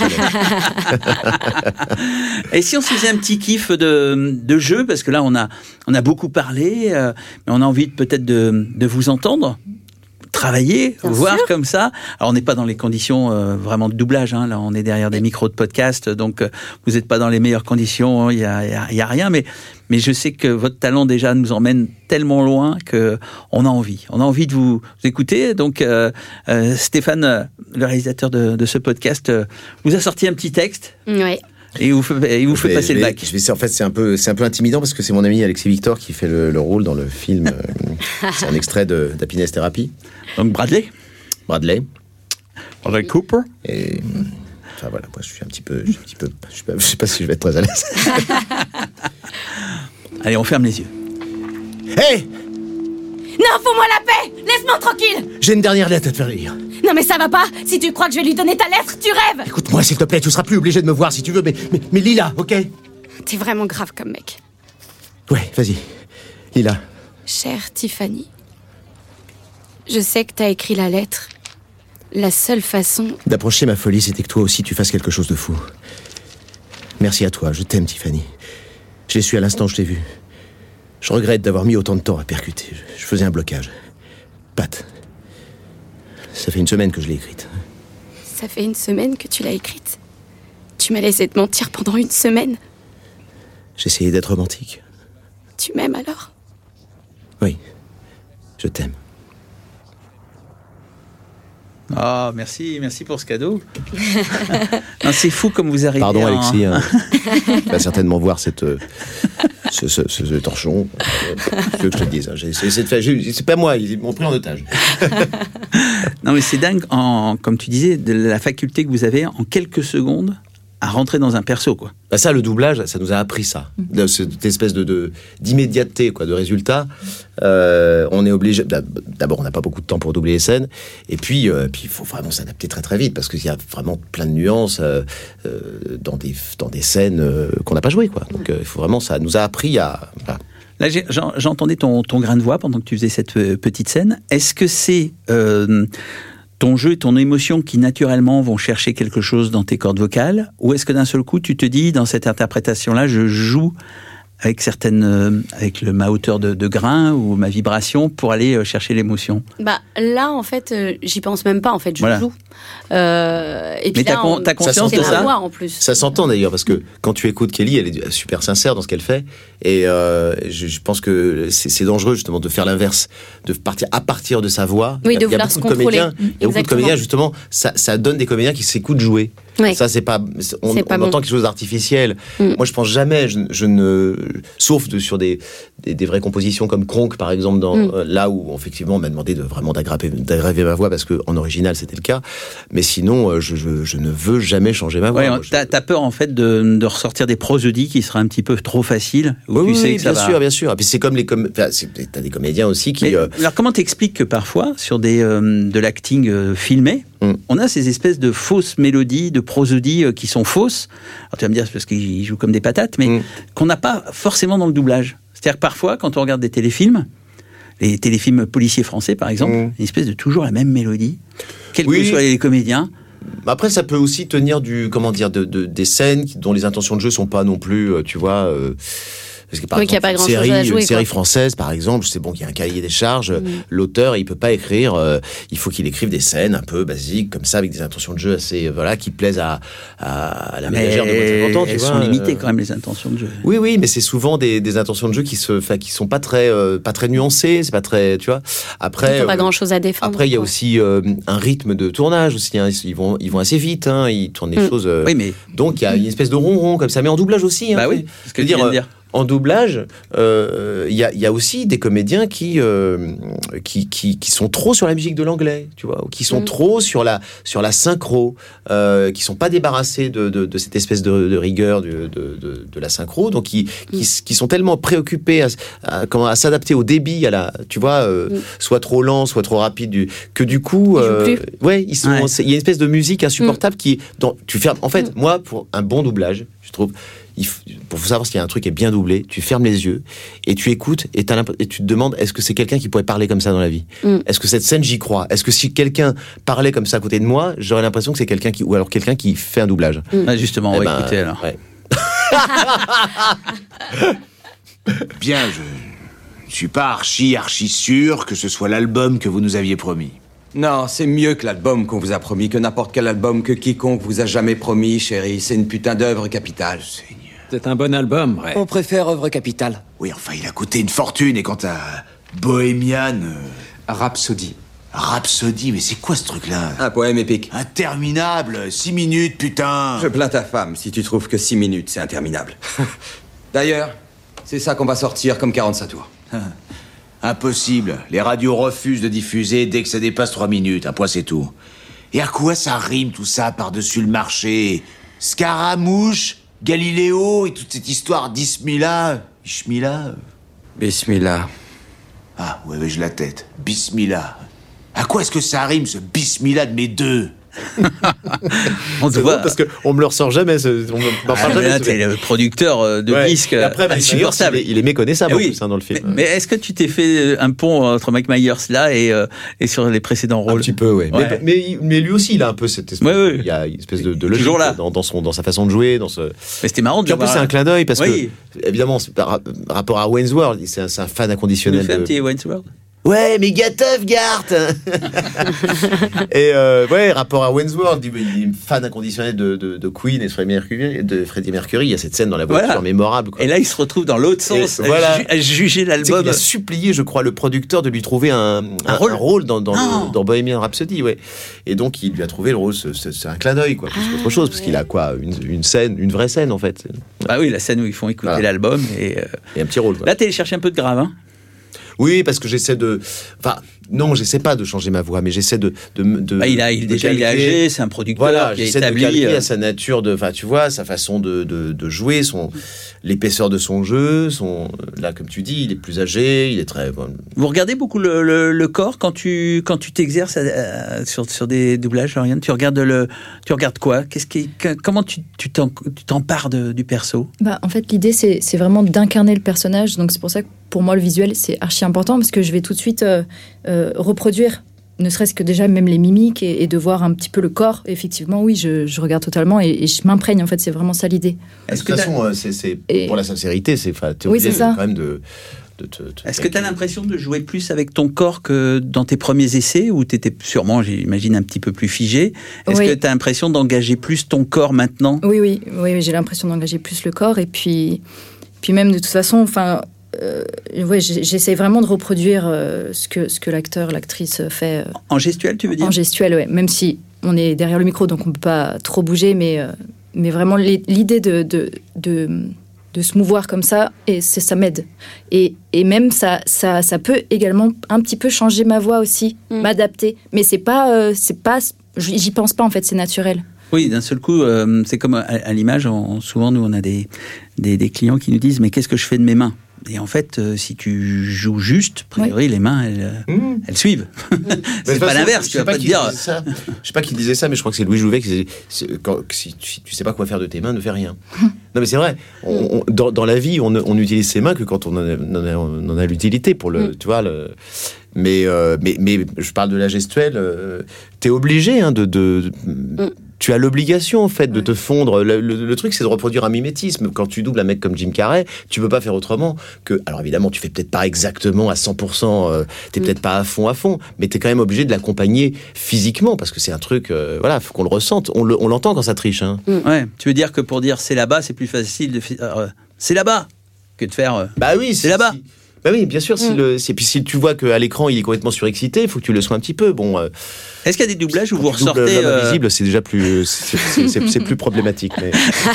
Et si on se faisait un petit kiff de, de jeu, parce que là, on a, on a beaucoup parlé, euh, mais on a envie de, peut-être de, de vous entendre travailler, Bien voir sûr. Comme ça. Alors, on n'est pas dans les conditions euh, vraiment de doublage. Hein. Là, on est derrière des micros de podcast, donc euh, vous n'êtes pas dans les meilleures conditions. Il hein. y, y, y a rien, mais mais je sais que votre talent déjà nous emmène tellement loin que on a envie. On a envie de vous écouter. Donc, euh, euh, Stéphane, le réalisateur de, de ce podcast, euh, vous a sorti un petit texte. Oui. Et il vous fait, il vous fait vais, passer vais, le bac. Je vais, en fait, c'est un peu, c'est un peu intimidant parce que c'est mon ami Alexis Victor qui fait le, le rôle dans le film. Euh, c'est un extrait de d'Happiness Therapy. Donc Bradley. Bradley. Bradley Cooper. Et enfin voilà, moi je suis un petit peu, je suis un petit peu, je sais pas, je sais pas si je vais être très à l'aise. Allez, on ferme les yeux. Hé! Non, fous-moi la paix! Laisse-moi tranquille! J'ai une dernière lettre à te faire lire. Non mais ça va pas! Si tu crois que je vais lui donner ta lettre, tu rêves! Écoute-moi s'il te plaît, tu seras plus obligé de me voir si tu veux, mais, mais, mais lis-la, ok? T'es vraiment grave comme mec. Ouais, vas-y, lis-la. Chère Tiffany, je sais que t'as écrit la lettre. La seule façon... d'approcher ma folie, c'était que toi aussi tu fasses quelque chose de fou. Merci à toi, je t'aime Tiffany. Je l'ai su à l'instant où je t'ai vu. Je regrette d'avoir mis autant de temps à percuter. Je faisais un blocage. Pat, ça fait une semaine que je l'ai écrite. Ça fait une semaine que tu l'as écrite? Tu m'as laissé te mentir pendant une semaine? J'essayais d'être romantique. Tu m'aimes alors? Oui, je t'aime. Ah, oh, merci, merci pour ce cadeau. Non, c'est fou comme vous arrivez. Pardon en... Alexis, hein. Tu vas certainement voir cette... ce, ce, ce, ce torchon. Euh, ce que je te dise. Hein. J'ai essayé de faire. J'ai, c'est pas moi, ils m'ont pris en otage. Non, mais c'est dingue, en, comme tu disais, de la faculté que vous avez en quelques secondes à rentrer dans un perso, quoi. Bah ça, le doublage, ça nous a appris ça, de, cette espèce de, de d'immédiateté, quoi, de résultat. Euh, on est obligé. D'abord, on n'a pas beaucoup de temps pour doubler les scènes, et puis, euh, puis il faut vraiment s'adapter très très vite parce qu'il y a vraiment plein de nuances euh, euh, dans des dans des scènes euh, qu'on n'a pas jouées, quoi. Donc, euh, il faut vraiment, ça nous a appris à. Voilà. Là, j'ai, j'entendais ton ton grain de voix pendant que tu faisais cette petite scène. Est-ce que c'est euh, ton jeu et ton émotion qui naturellement vont chercher quelque chose dans tes cordes vocales, ou est-ce que d'un seul coup tu te dis dans cette interprétation-là je joue avec certaines, euh, avec le, ma hauteur de, de grain ou ma vibration pour aller euh, chercher l'émotion? Bah là en fait euh, j'y pense même pas en fait, je voilà. joue. Euh, et puis mais là, t'as, on, t'as conscience c'est de ça? Moi, en plus. Ça s'entend d'ailleurs parce que quand tu écoutes Kelly, elle est super sincère dans ce qu'elle fait et euh, je, je pense que c'est, c'est dangereux justement de faire l'inverse, de partir à partir de sa voix. Oui, de il y a vouloir se beaucoup de contrôler. comédiens, il y a beaucoup de comédiens justement, ça, ça donne des comédiens qui s'écoutent jouer. Oui. Ça c'est pas, on, c'est pas on bon. entend quelque chose d'artificiel. Mm. Moi je pense jamais, je, je ne, sauf de, sur des, des, des vraies compositions comme Kronk par exemple, dans, mm. euh, là où effectivement on m'a demandé de vraiment d'aggraver, d'aggraver ma voix parce que en original c'était le cas, mais sinon euh, je, je, je ne veux jamais changer ma voix. Ouais, Moi, t'as, je... t'as peur en fait de, de ressortir des prosodies qui seraient un petit peu trop faciles. Oui, tu oui, sais oui que ça bien va... sûr, bien sûr. Et puis c'est comme les com... enfin, c'est, t'as des comédiens aussi qui. Mais, euh... Alors comment t'expliques que parfois sur des euh, de l'acting euh, filmé, mm. on a ces espèces de fausses mélodies, de prosodies euh, qui sont fausses. Alors tu vas me dire c'est parce qu'ils jouent comme des patates, mais mm. qu'on n'a pas forcément dans le doublage. C'est-à-dire que parfois quand on regarde des téléfilms, les téléfilms policiers français par exemple, mm. une espèce de toujours la même mélodie, quels oui. que soient les comédiens. Après, ça peut aussi tenir du, comment dire, de, de, des scènes dont les intentions de jeu sont pas non plus, tu vois. Euh, Parce que par oui, exemple, qu'il y a pas une série, à jouer, une série quoi. française, par exemple, c'est bon qu'il y a un cahier des charges. Mmh. L'auteur, il peut pas écrire. Euh, il faut qu'il écrive des scènes un peu basiques, comme ça, avec des intentions de jeu assez, euh, voilà, qui plaisent à, à la ménagère de moins de cinquante ans. Elles tu sont vois, limitées euh... quand même les intentions de jeu. Oui, oui, mais c'est souvent des, des intentions de jeu qui se, enfin, qui sont pas très, euh, pas très nuancées. C'est pas très, tu vois. Après, ils n'ont pas euh, grand chose à défendre. Après, il y a aussi euh, un rythme de tournage aussi. Hein. Ils vont, ils vont assez vite. Hein. Ils tournent des mmh. choses. Euh... Oui, mais donc il y a une espèce de ronron comme ça, mais en doublage aussi. Hein. Bah oui. Ce que tu viens de dire. En doublage, il euh, y, a, y a aussi des comédiens qui, euh, qui, qui, qui sont trop sur la musique de l'anglais, tu vois, ou qui sont mmh. trop sur la, sur la synchro, euh, qui sont pas débarrassés de, de, de cette espèce de, de rigueur de, de, de, de la synchro, donc qui, mmh. qui, qui sont tellement préoccupés à, à, comment, à s'adapter au débit, à la, tu vois, euh, mmh. soit trop lent, soit trop rapide, du, que du coup, euh, ouais, ils sont, il ouais. y a une espèce de musique insupportable mmh. qui, dans, tu fermes. En fait, mmh. moi, pour un bon doublage, je trouve. Il faut, pour savoir s'il y a un truc qui est bien doublé, tu fermes les yeux et tu écoutes et, t'as et tu te demandes est-ce que c'est quelqu'un qui pourrait parler comme ça dans la vie mm. Est-ce que cette scène j'y crois? Est-ce que si quelqu'un parlait comme ça à côté de moi, j'aurais l'impression que c'est quelqu'un qui, ou alors quelqu'un qui fait un doublage. Mm. Ah, justement, on va ben, écouter alors. Ouais. Bien, je ne suis pas archi archi sûr que ce soit l'album que vous nous aviez promis. Non, c'est mieux que l'album qu'on vous a promis, que n'importe quel album que quiconque vous a jamais promis, chérie. C'est une putain d'œuvre capitale. Seigneur. C'est un bon album, vrai. On préfère œuvre capitale. Oui, enfin, il a coûté une fortune, et quant à Bohemian... Euh... Rhapsody. Rhapsody, mais c'est quoi ce truc-là? Un poème épique. Interminable, six minutes, putain. Je plains ta femme si tu trouves que six minutes, c'est interminable. D'ailleurs, c'est ça qu'on va sortir comme quarante-cinq tours. Impossible. Les radios refusent de diffuser dès que ça dépasse trois minutes. Un point, c'est tout. Et à quoi ça rime tout ça par-dessus le marché? Scaramouche, Galiléo et toute cette histoire d'Ismila, Ishmila. Bismillah. Ah, ouais, ouais, j'ai la tête. Bismillah. À quoi est-ce que ça rime, ce Bismillah de mes deux? On se voit parce que on me le ressort jamais. Ce, on me ah, parle jamais. Là, t'es le producteur de ouais. disques. Après, insupportable. Il est méconnaissable oui. en plus hein, dans le film. Mais, mais est-ce que tu t'es fait un pont entre Mike Myers là et, euh, et sur les précédents rôles? Un petit peu, ouais. ouais. Mais, mais, mais lui aussi, il a un peu cette espèce. Ouais, ouais. Il y a une espèce de, de logique toujours là. Dans, dans son, dans sa façon de jouer, dans ce. Mais c'était marrant de. Puis en plus, c'est un clin d'œil parce oui. que évidemment, par rapport à Wayne's World, c'est un, c'est un fan inconditionnel. Tu nous fais un petit Wayne's World. Ouais, méga tough, Gart. Et euh, ouais, rapport à Wayne's World, il est fan inconditionnel de, de, de Queen et de Freddie Mercury, de Freddie Mercury. Il y a cette scène dans la voiture voilà. mémorable. Quoi. Et là, il se retrouve dans l'autre sens, et, voilà. à, ju- à juger l'album. Il a supplié, je crois, le producteur de lui trouver un, un, un, rôle. un rôle dans, dans, le, dans Bohemian Rhapsody, ouais. Et donc, il lui a trouvé le rôle. C'est, c'est un clin d'œil, quoi, plus ah, qu'autre chose, parce ouais. qu'il a quoi, une, une scène, une vraie scène, en fait. Bah oui, la scène où ils font écouter voilà. l'album et, euh... et un petit rôle. Quoi. Là, t'es allé chercher un peu de grave, hein. Oui, parce que j'essaie de... Enfin, non, j'essaie pas de changer ma voix, mais j'essaie de... de, de bah, il a, il, de déjà, calquer, il est âgé, c'est un producteur voilà, qui est j'essaie établi. de calquer euh... à sa nature, de, enfin, tu vois, sa façon de, de, de jouer, son, l'épaisseur de son jeu, son, là, comme tu dis, il est plus âgé, il est très... Bon. Vous regardez beaucoup le, le, le corps quand tu, quand tu t'exerces à, à, sur, sur des doublages, Lauriane? Tu regardes le, tu regardes quoi? Qu'est-ce qui, comment tu, tu, t'en, tu t'empares de, du perso? Bah, en fait, l'idée, c'est, c'est vraiment d'incarner le personnage, donc c'est pour ça que pour moi, le visuel, c'est archi important parce que je vais tout de suite euh, euh, reproduire, ne serait-ce que déjà même les mimiques et, et de voir un petit peu le corps. Et effectivement, oui, je, je regarde totalement et, et je m'imprègne. En fait, c'est vraiment ça l'idée. Est-ce de toute façon, euh, c'est, c'est, et... pour la sincérité, c'est, t'es obligé oui, c'est ça. quand même de... De te, te Est-ce que tu as l'impression de jouer plus avec ton corps que dans tes premiers essais, où tu étais sûrement, j'imagine, un petit peu plus figé? Est-ce oui. que tu as l'impression d'engager plus ton corps maintenant? Oui, oui, oui, oui, j'ai l'impression d'engager plus le corps. Et puis, puis même, de toute façon, enfin... Euh, ouais, j'essaie vraiment de reproduire euh, ce que, ce que l'acteur, l'actrice fait. Euh, en gestuel, tu veux dire? En gestuel, oui. Même si on est derrière le micro, donc on ne peut pas trop bouger, mais, euh, mais vraiment l'idée de, de, de, de se mouvoir comme ça, et c'est, ça m'aide. Et, et même, ça, ça, ça peut également un petit peu changer ma voix aussi, mm. m'adapter. Mais c'est pas, euh, c'est pas, j'y pense pas en fait, c'est naturel. Oui, d'un seul coup, euh, c'est comme à, à l'image, on, souvent nous on a des, des, des clients qui nous disent « mais qu'est-ce que je fais de mes mains ?» Et en fait, euh, si tu joues juste, a priori, oui. les mains, elles, mmh. elles suivent. Mmh. c'est pas l'inverse, tu vas pas, pas te dire... Ça. Je sais pas qui disait ça, mais je crois que c'est Louis Jouvet qui disait c'est, quand, si, si tu sais pas quoi faire de tes mains, ne fais rien. Non mais c'est vrai, on, on, dans, dans la vie, on, on utilise ses mains que quand on en a, on a, on en a l'utilité pour le... Mmh. Tu vois, le... Mais, euh, mais, mais je parle de la gestuelle, euh, t'es obligé hein, de... de mmh. Tu as l'obligation, en fait, de ouais. te fondre. Le, le, le truc, c'est de reproduire un mimétisme. Quand tu doubles un mec comme Jim Carrey, tu peux pas faire autrement que... Alors, évidemment, tu fais peut-être pas exactement à cent pour cent, euh, t'es mm. peut-être pas à fond, à fond, mais t'es quand même obligé de l'accompagner physiquement, parce que c'est un truc, euh, voilà, faut qu'on le ressente. On, le, on l'entend quand ça triche, hein. Mm. Ouais. Tu veux dire que pour dire c'est là-bas, c'est plus facile de faire... Euh, c'est là-bas que de faire... Euh, bah oui, c'est, c'est là-bas. Si... Bah oui, bien sûr. Si, mmh. le, si, puis si tu vois qu'à l'écran il est complètement surexcité, il faut que tu le sois un petit peu. Bon. Euh, Est-ce qu'il y a des doublages où vous ressortez l'homme euh... invisible, c'est déjà plus, c'est, c'est, c'est, c'est plus problématique. Mais...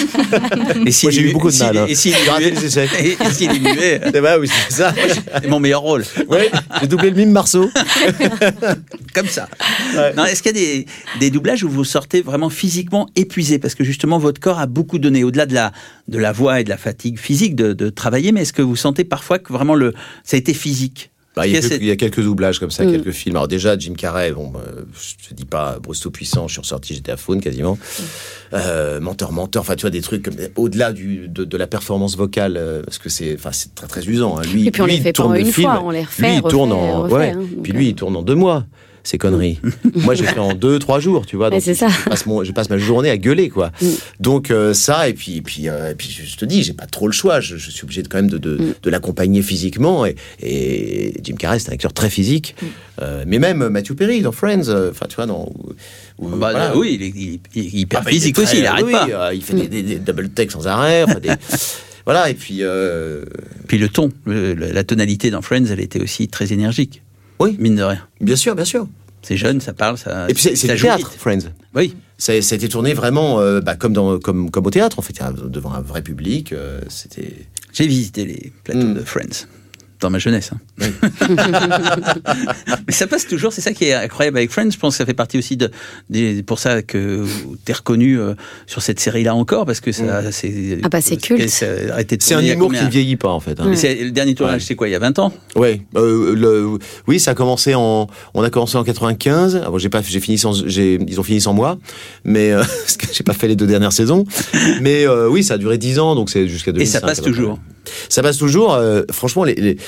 et si moi j'ai eu beaucoup de mal. Et s'il est muet, c'est vrai, oui, c'est ça. C'est mon meilleur rôle. Ouais, j'ai doublé le mime Marceau. Comme ça. Ouais. Non, est-ce qu'il y a des, des doublages où vous sortez vraiment physiquement épuisé, parce que justement votre corps a beaucoup donné, au-delà de la de la voix et de la fatigue physique de, de travailler, mais est-ce que vous sentez parfois que vraiment le ça a été physique? Bah, il, y a quelques, il y a quelques doublages comme ça, mmh. quelques films. Alors déjà, Jim Carrey, bon, euh, je te dis pas Bruce Tout-Puissant, je suis ressorti, j'étais à faune quasiment. Mmh. Euh, menteur, menteur, enfin tu vois des trucs comme, au-delà du, de, de la performance vocale, euh, parce que c'est, enfin c'est très très usant. Hein. Lui, et puis on lui, les fait il tourne pas le une film. fois, on les refait, lui, il refait, tourne en, refait, ouais. hein, Puis lui, il tourne en deux mois. Ces conneries. Moi, j'ai fait en deux, trois jours, tu vois. Donc, c'est ça. Je passe, mon, je passe ma journée à gueuler, quoi. Mm. Donc, euh, ça, et puis, et puis, euh, et puis, je te dis, j'ai pas trop le choix. Je, je suis obligé de, quand même de, de, mm. de l'accompagner physiquement. Et, et Jim Carrey, c'est un acteur très physique. Mm. Euh, mais même Matthew Perry dans Friends, enfin, euh, tu vois, dans. Où, bah, voilà. Oui, il est, il, il, il hyper ah, physique il très, aussi, il n'arrête oui, pas. Euh, il fait mm. des, des, des double takes sans arrêt. Enfin, des, voilà, et puis. Euh... Puis le ton, le, la tonalité dans Friends, elle était aussi très énergique. Oui. Mine de rien. Bien sûr, bien sûr. C'est jeune, ça parle, ça. Et puis c'est, c'est ça du théâtre, vite. Friends. Oui. Ça, ça a été tourné vraiment euh, bah, comme, dans, comme, comme au théâtre, en fait, devant un vrai public. Euh, c'était... J'ai visité les plateaux mm. de Friends. Dans ma jeunesse. Hein. Oui. Mais ça passe toujours, c'est ça qui est incroyable avec Friends. Je pense que ça fait partie aussi de, de pour ça que t'es reconnu euh, sur cette série-là encore, parce que ça, mmh. c'est. Ah bah c'est culte. Ça a été c'est un humour qui ne vieillit pas en fait. Hein. Mais c'est, le dernier tournage, ouais. c'est quoi, il y a vingt ans? Ouais. Euh, le, oui, ça a commencé en. On a commencé en quatre-vingt-quinze. Alors, j'ai pas, j'ai fini sans. J'ai, ils ont fini sans moi, mais euh, parce que j'ai pas fait les deux dernières saisons. Mais euh, oui, ça a duré dix ans, donc c'est jusqu'à deux mille cinq. Et ça passe toujours. Ça passe toujours. Euh, franchement, les, les,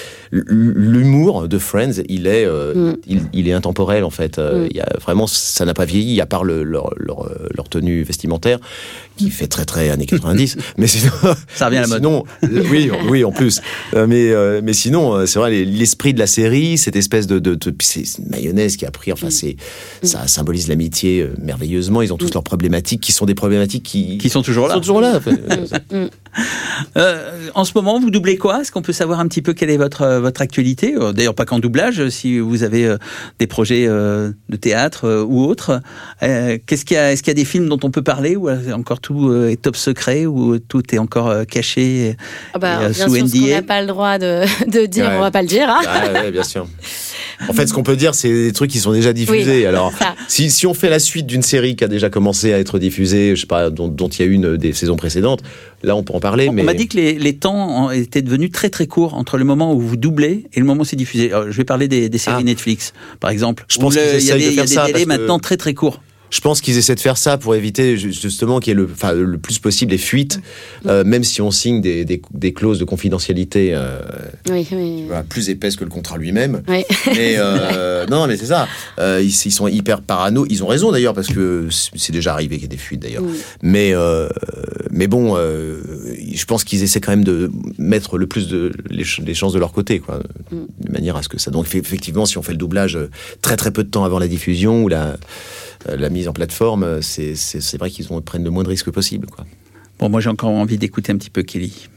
l'humour de Friends, il est, euh, Mm. il, il est intemporel en fait. Euh, Mm. il y a vraiment, ça n'a pas vieilli, à part le, leur, leur, leur tenue vestimentaire qui fait très très années quatre-vingt-dix. Mais sinon, ça revient à la mode. Sinon, euh, oui, oui, en plus. Euh, mais euh, mais sinon, euh, c'est vrai, les- l'esprit de la série, cette espèce de, de, de puis c'est c'est une mayonnaise qui a pris. Enfin, c'est ça symbolise l'amitié euh, merveilleusement. Ils ont tous leurs problématiques, qui sont des problématiques qui Qui sont toujours là. sont toujours là. en fait. Mm. Euh, en ce moment, vous doublez quoi? Est-ce qu'on peut savoir un petit peu quelle est votre, euh, votre actualité? Euh, D'ailleurs, pas qu'en doublage, euh, si vous avez euh, des projets euh, de théâtre euh, ou autres. Euh, qu'est-ce qu'il y a, est-ce qu'il y a des films dont on peut parler, ou euh, encore tout euh, est top secret, ou tout est encore euh, caché et, Ah bah, et, euh, bien sous sûr, N ce qu'on D A? n'a pas le droit de, de dire, Ouais. on va pas le dire. Hein. Ah, ouais, bien sûr. En fait, ce qu'on peut dire, c'est des trucs qui sont déjà diffusés. Oui, Alors, ça. si, si on fait la suite d'une série qui a déjà commencé à être diffusée, je sais pas, dont, dont il y a eu une des saisons précédentes, là, on peut en parler. On mais m'a dit que les, les temps ont- étaient devenus très très courts entre le moment où vous doublez et le moment où c'est diffusé. Alors, je vais parler des, des séries Netflix, par exemple. Je pense Où le- qu'ils il y a essayent des, de il y a faire des ça délais parce que- maintenant très très courts. Je pense qu'ils essaient de faire ça pour éviter ju- justement qu'il y ait le, enfin, le plus possible les fuites, euh, même si on signe des, des, des clauses de confidentialité euh, Oui, oui. voilà, plus épaisses que le contrat lui-même. Oui. Mais euh, non, mais c'est ça. Euh, ils, ils sont hyper parano. Ils ont raison d'ailleurs parce que c'est c'est déjà arrivé qu'il y ait des fuites d'ailleurs. Mm. Mais euh, mais bon, euh, je pense qu'ils essaient quand même de mettre le plus de les, ch- les chances de leur côté, quoi, Mm. de manière à ce que ça. Donc effectivement, si on fait le doublage très très peu de temps avant la diffusion ou la euh, la mise en plateforme, c'est c'est c'est vrai qu'ils ont prennent le moins de risques possible, quoi. Bon, moi j'ai encore envie d'écouter un petit peu Kelly.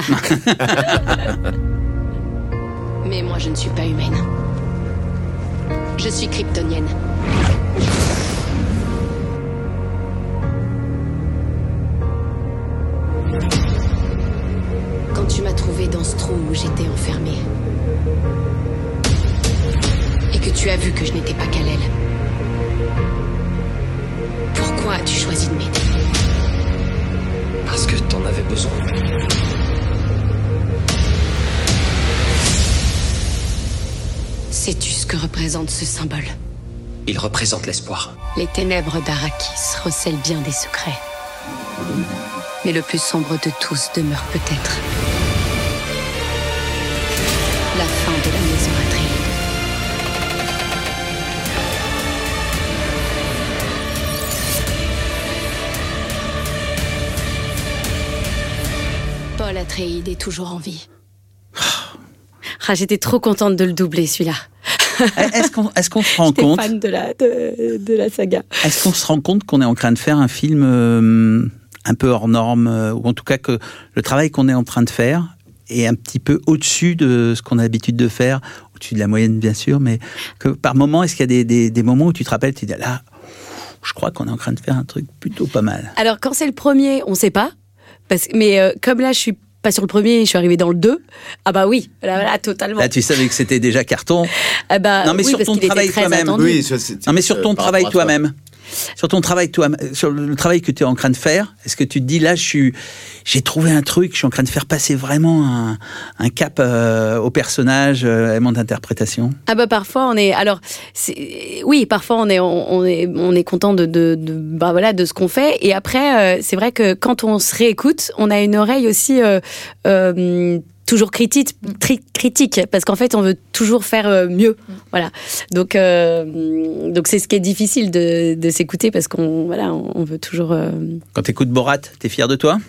Mais moi, je ne suis pas humaine. Je suis kryptonienne. Quand tu m'as trouvée dans ce trou où j'étais enfermée, et que tu as vu que je n'étais pas Kal-El, pourquoi as-tu choisi de m'aider? Parce que t'en avais besoin. Sais-tu ce que représente ce symbole? Il représente l'espoir. Les ténèbres d'Arrakis recèlent bien des secrets. Mais le plus sombre de tous demeure peut-être la fin de la maison Atreides. Paul Atreides est toujours en vie. Ah, j'étais trop contente de le doubler, celui-là. Est-ce qu'on est-ce qu'on se rend J'étais compte fan de la, de, de la saga. Est-ce qu'on se rend compte qu'on est en train de faire un film euh, un peu hors norme, euh, ou en tout cas que le travail qu'on est en train de faire est un petit peu au-dessus de ce qu'on a l'habitude de faire, au-dessus de la moyenne bien sûr, mais que par moment, est-ce qu'il y a des, des, des moments où tu te rappelles, tu dis là, je crois qu'on est en train de faire un truc plutôt pas mal. Alors, quand c'est le premier, on sait pas. Parce, mais euh, comme là, je suis pas sur le premier, je suis arrivée dans le deux. Ah bah oui, là, là totalement. Là, tu savais que c'était déjà carton. Ah bah, non, mais oui, sur parce ton qu'il était travail très toi-même. attendu. Oui, ça, c'est- Non, mais sur ton euh, par travail rapport à toi. toi-même. Sur ton travail toi, sur le travail que tu es en train de faire, est-ce que tu te dis là, je suis, j'ai trouvé un truc, je suis en train de faire passer vraiment un, un cap euh, au personnage, euh, à mon interprétation. Ah bah parfois on est alors c'est, oui parfois on est on, on est on est content de de, de bah voilà de ce qu'on fait et après euh, c'est vrai que quand on se réécoute on a une oreille aussi euh, euh, toujours critique, tri- critique parce qu'en fait on veut toujours faire euh, mieux, voilà. Donc euh, donc c'est ce qui est difficile de, de s'écouter parce qu'on voilà on, on veut toujours. Euh... Quand tu écoutes Borat, t'es fier de toi?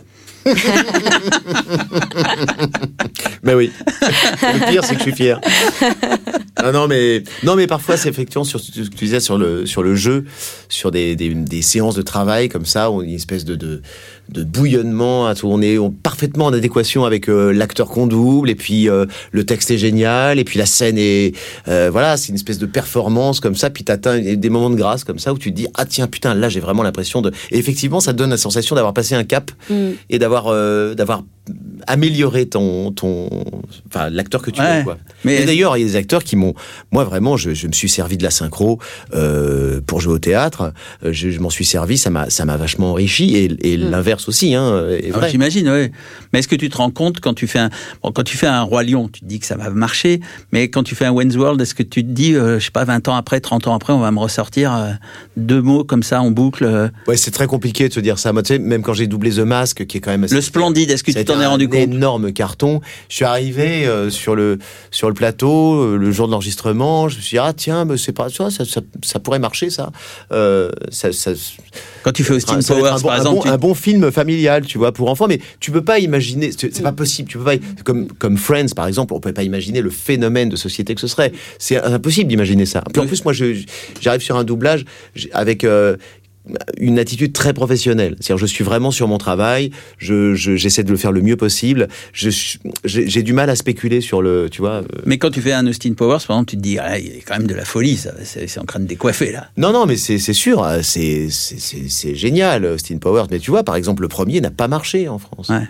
Mais oui. Le pire, c'est que je suis fier. Non, non, mais non, mais parfois, c'est effectivement sur ce que tu disais sur le sur le jeu, sur des, des, des séances de travail comme ça, où il y a une espèce de de, de bouillonnement, où on est parfaitement en adéquation avec euh, l'acteur qu'on double, et puis euh, le texte est génial, et puis la scène est euh, voilà, c'est une espèce de performance comme ça, puis t'atteins des moments de grâce comme ça où tu te dis ah tiens putain là j'ai vraiment l'impression de et effectivement ça te donne la sensation d'avoir passé un cap Mm. et d'avoir euh, d'avoir amélioré ton ton enfin l'acteur que tu Ouais, es quoi. mais- Et d'ailleurs il y a des acteurs qui m'ont moi vraiment je, je me suis servi de la synchro euh, pour jouer au théâtre, je, je m'en suis servi, ça m'a ça m'a vachement enrichi et, et Mm. l'inverse aussi hein est Ah, vrai. j'imagine, oui. Mais est-ce que tu te rends compte quand tu fais un, bon, quand tu fais un Roi Lion, tu te dis que ça va marcher, mais quand tu fais un Wayne's World, est-ce que tu te dis, euh, je sais pas, vingt ans après, trente ans après, on va me ressortir euh, deux mots comme ça en boucle euh, Ouais, c'est très compliqué de se dire ça. Moi, tu sais, même quand j'ai doublé The Mask, qui est quand même assez... Le Splendide, est-ce que ça a tu t'en es rendu compte? Un énorme carton. Je suis arrivé euh, sur le sur le plateau euh, le jour de l'enregistrement. Je me suis dit ah tiens, mais c'est pas ça, ça, ça, ça pourrait marcher ça. Euh, ça, ça Quand tu fais Austin ça Powers, un bon, par un exemple, bon, tu... un bon film familial, tu vois, pour enfants. Mais tu peux pas imaginer, c'est, c'est pas possible. Tu peux pas comme comme Friends par exemple, on peut pas imaginer le phénomène de société que ce serait. C'est impossible d'imaginer ça. Puis en plus, moi, je, j'arrive sur un doublage avec euh, une attitude très professionnelle. C'est-à-dire, je suis vraiment sur mon travail. Je, je j'essaie de le faire le mieux possible. Je, j'ai, j'ai du mal à spéculer sur le, tu vois. Mais quand tu fais un Austin Powers, par exemple, tu te dis, ah, il y a quand même de la folie, ça. C'est, c'est en train de décoiffer là. Non, non, mais c'est, c'est sûr, c'est, c'est, c'est, c'est génial, Austin Powers. Mais tu vois, par exemple, le premier n'a pas marché en France. Ouais.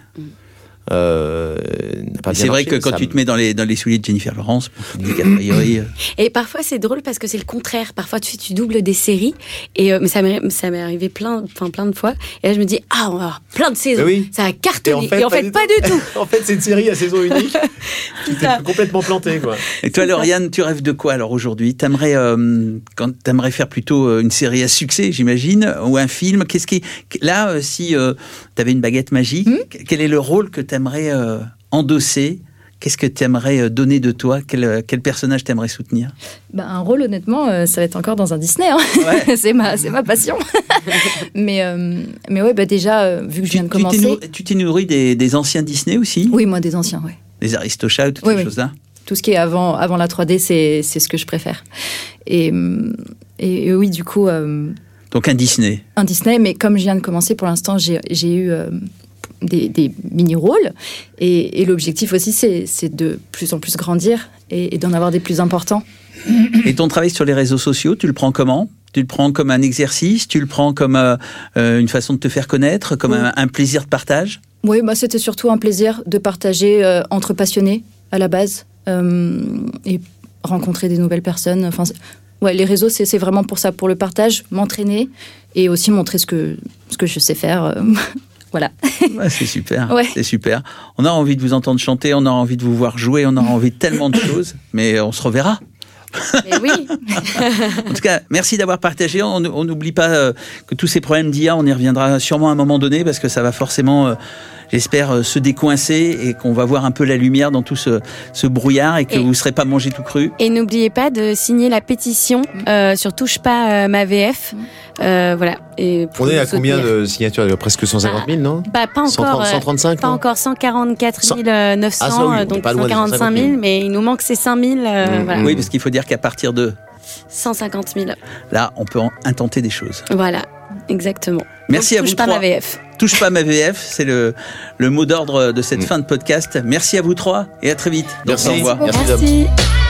Euh, pas c'est vrai marché, que quand ça... tu te mets dans les, dans les souliers de Jennifer Lawrence, tu te dis qu'a priori. Et parfois c'est drôle parce que c'est le contraire. Parfois tu, tu doubles des séries, et euh, mais ça m'est, ça m'est arrivé plein, enfin plein de fois. Et là je me dis ah on va avoir plein de saisons, oui. ça a cartonné. Et en fait, et en fait pas, du, pas tout. du tout. En fait c'est une série à saison unique. Tu t'es complètement planté quoi. Et toi Lauriane, tu rêves de quoi alors aujourd'hui? T'aimerais, euh, quand t'aimerais faire plutôt une série à succès, j'imagine, ou un film? Qu'est-ce qui là euh, si euh, t'avais une baguette magique, hmm? quel est le rôle que t'aimerais euh, endosser? Qu'est-ce que tu aimerais donner de toi? Quel, quel personnage t'aimerais soutenir? Bah, un rôle, honnêtement, euh, ça va être encore dans un Disney. Hein. Ouais. c'est, ma, c'est ma passion. mais, euh, mais ouais, bah déjà, euh, vu que je viens de tu, commencer... Tu t'es nourri, tu t'es nourri des, des anciens Disney aussi? Oui, moi, des anciens, oui. Les Aristochats, toutes oui, ces oui. choses-là? Tout ce qui est avant, avant la trois D, c'est, c'est ce que je préfère. Et, et, et oui, du coup... Euh, Donc un Disney? Un Disney, mais comme je viens de commencer, pour l'instant, j'ai, j'ai eu... Euh, Des, des mini-rôles. Et, et l'objectif aussi, c'est, c'est de plus en plus grandir et, et d'en avoir des plus importants. Et ton travail sur les réseaux sociaux, tu le prends comment? Tu le prends comme un exercice? Tu le prends comme euh, une façon de te faire connaître? Comme oui. un, un plaisir de partage? Oui, bah, c'était surtout un plaisir de partager euh, entre passionnés, à la base, euh, et rencontrer des nouvelles personnes. Enfin, ouais, les réseaux, c'est, c'est vraiment pour ça, pour le partage, m'entraîner et aussi montrer ce que, ce que je sais faire. Euh, Voilà. Ouais, c'est super, ouais. c'est super. On a envie de vous entendre chanter, on a envie de vous voir jouer, on a envie de tellement de choses, mais on se reverra. Mais oui. En tout cas, merci d'avoir partagé. On n'oublie pas euh, que tous ces problèmes d'I A, on y reviendra sûrement à un moment donné, parce que ça va forcément, euh, j'espère, euh, se décoincer et qu'on va voir un peu la lumière dans tout ce, ce brouillard et que et, vous ne serez pas mangé tout cru. Et n'oubliez pas de signer la pétition euh, sur Touche pas euh, ma V F. Euh, voilà. Et on est à combien de signatures? Presque cent cinquante mille, non? Bah, pas encore. cent trente-cinq, Pas non encore cent quarante-quatre mille neuf cents, ah, oui, donc cent quarante-cinq mille, mais il nous manque ces cinq mille. Euh, mmh. voilà. Oui, parce qu'il faut dire qu'à partir de cent cinquante mille. Là, on peut intenter des choses. Voilà, exactement. Merci donc, à vous trois. Touche pas ma V F. Touche pas ma V F, c'est le, le mot d'ordre de cette mmh. fin de podcast. Merci à vous trois et à très vite. Merci. Donc, au revoir. Merci. Merci.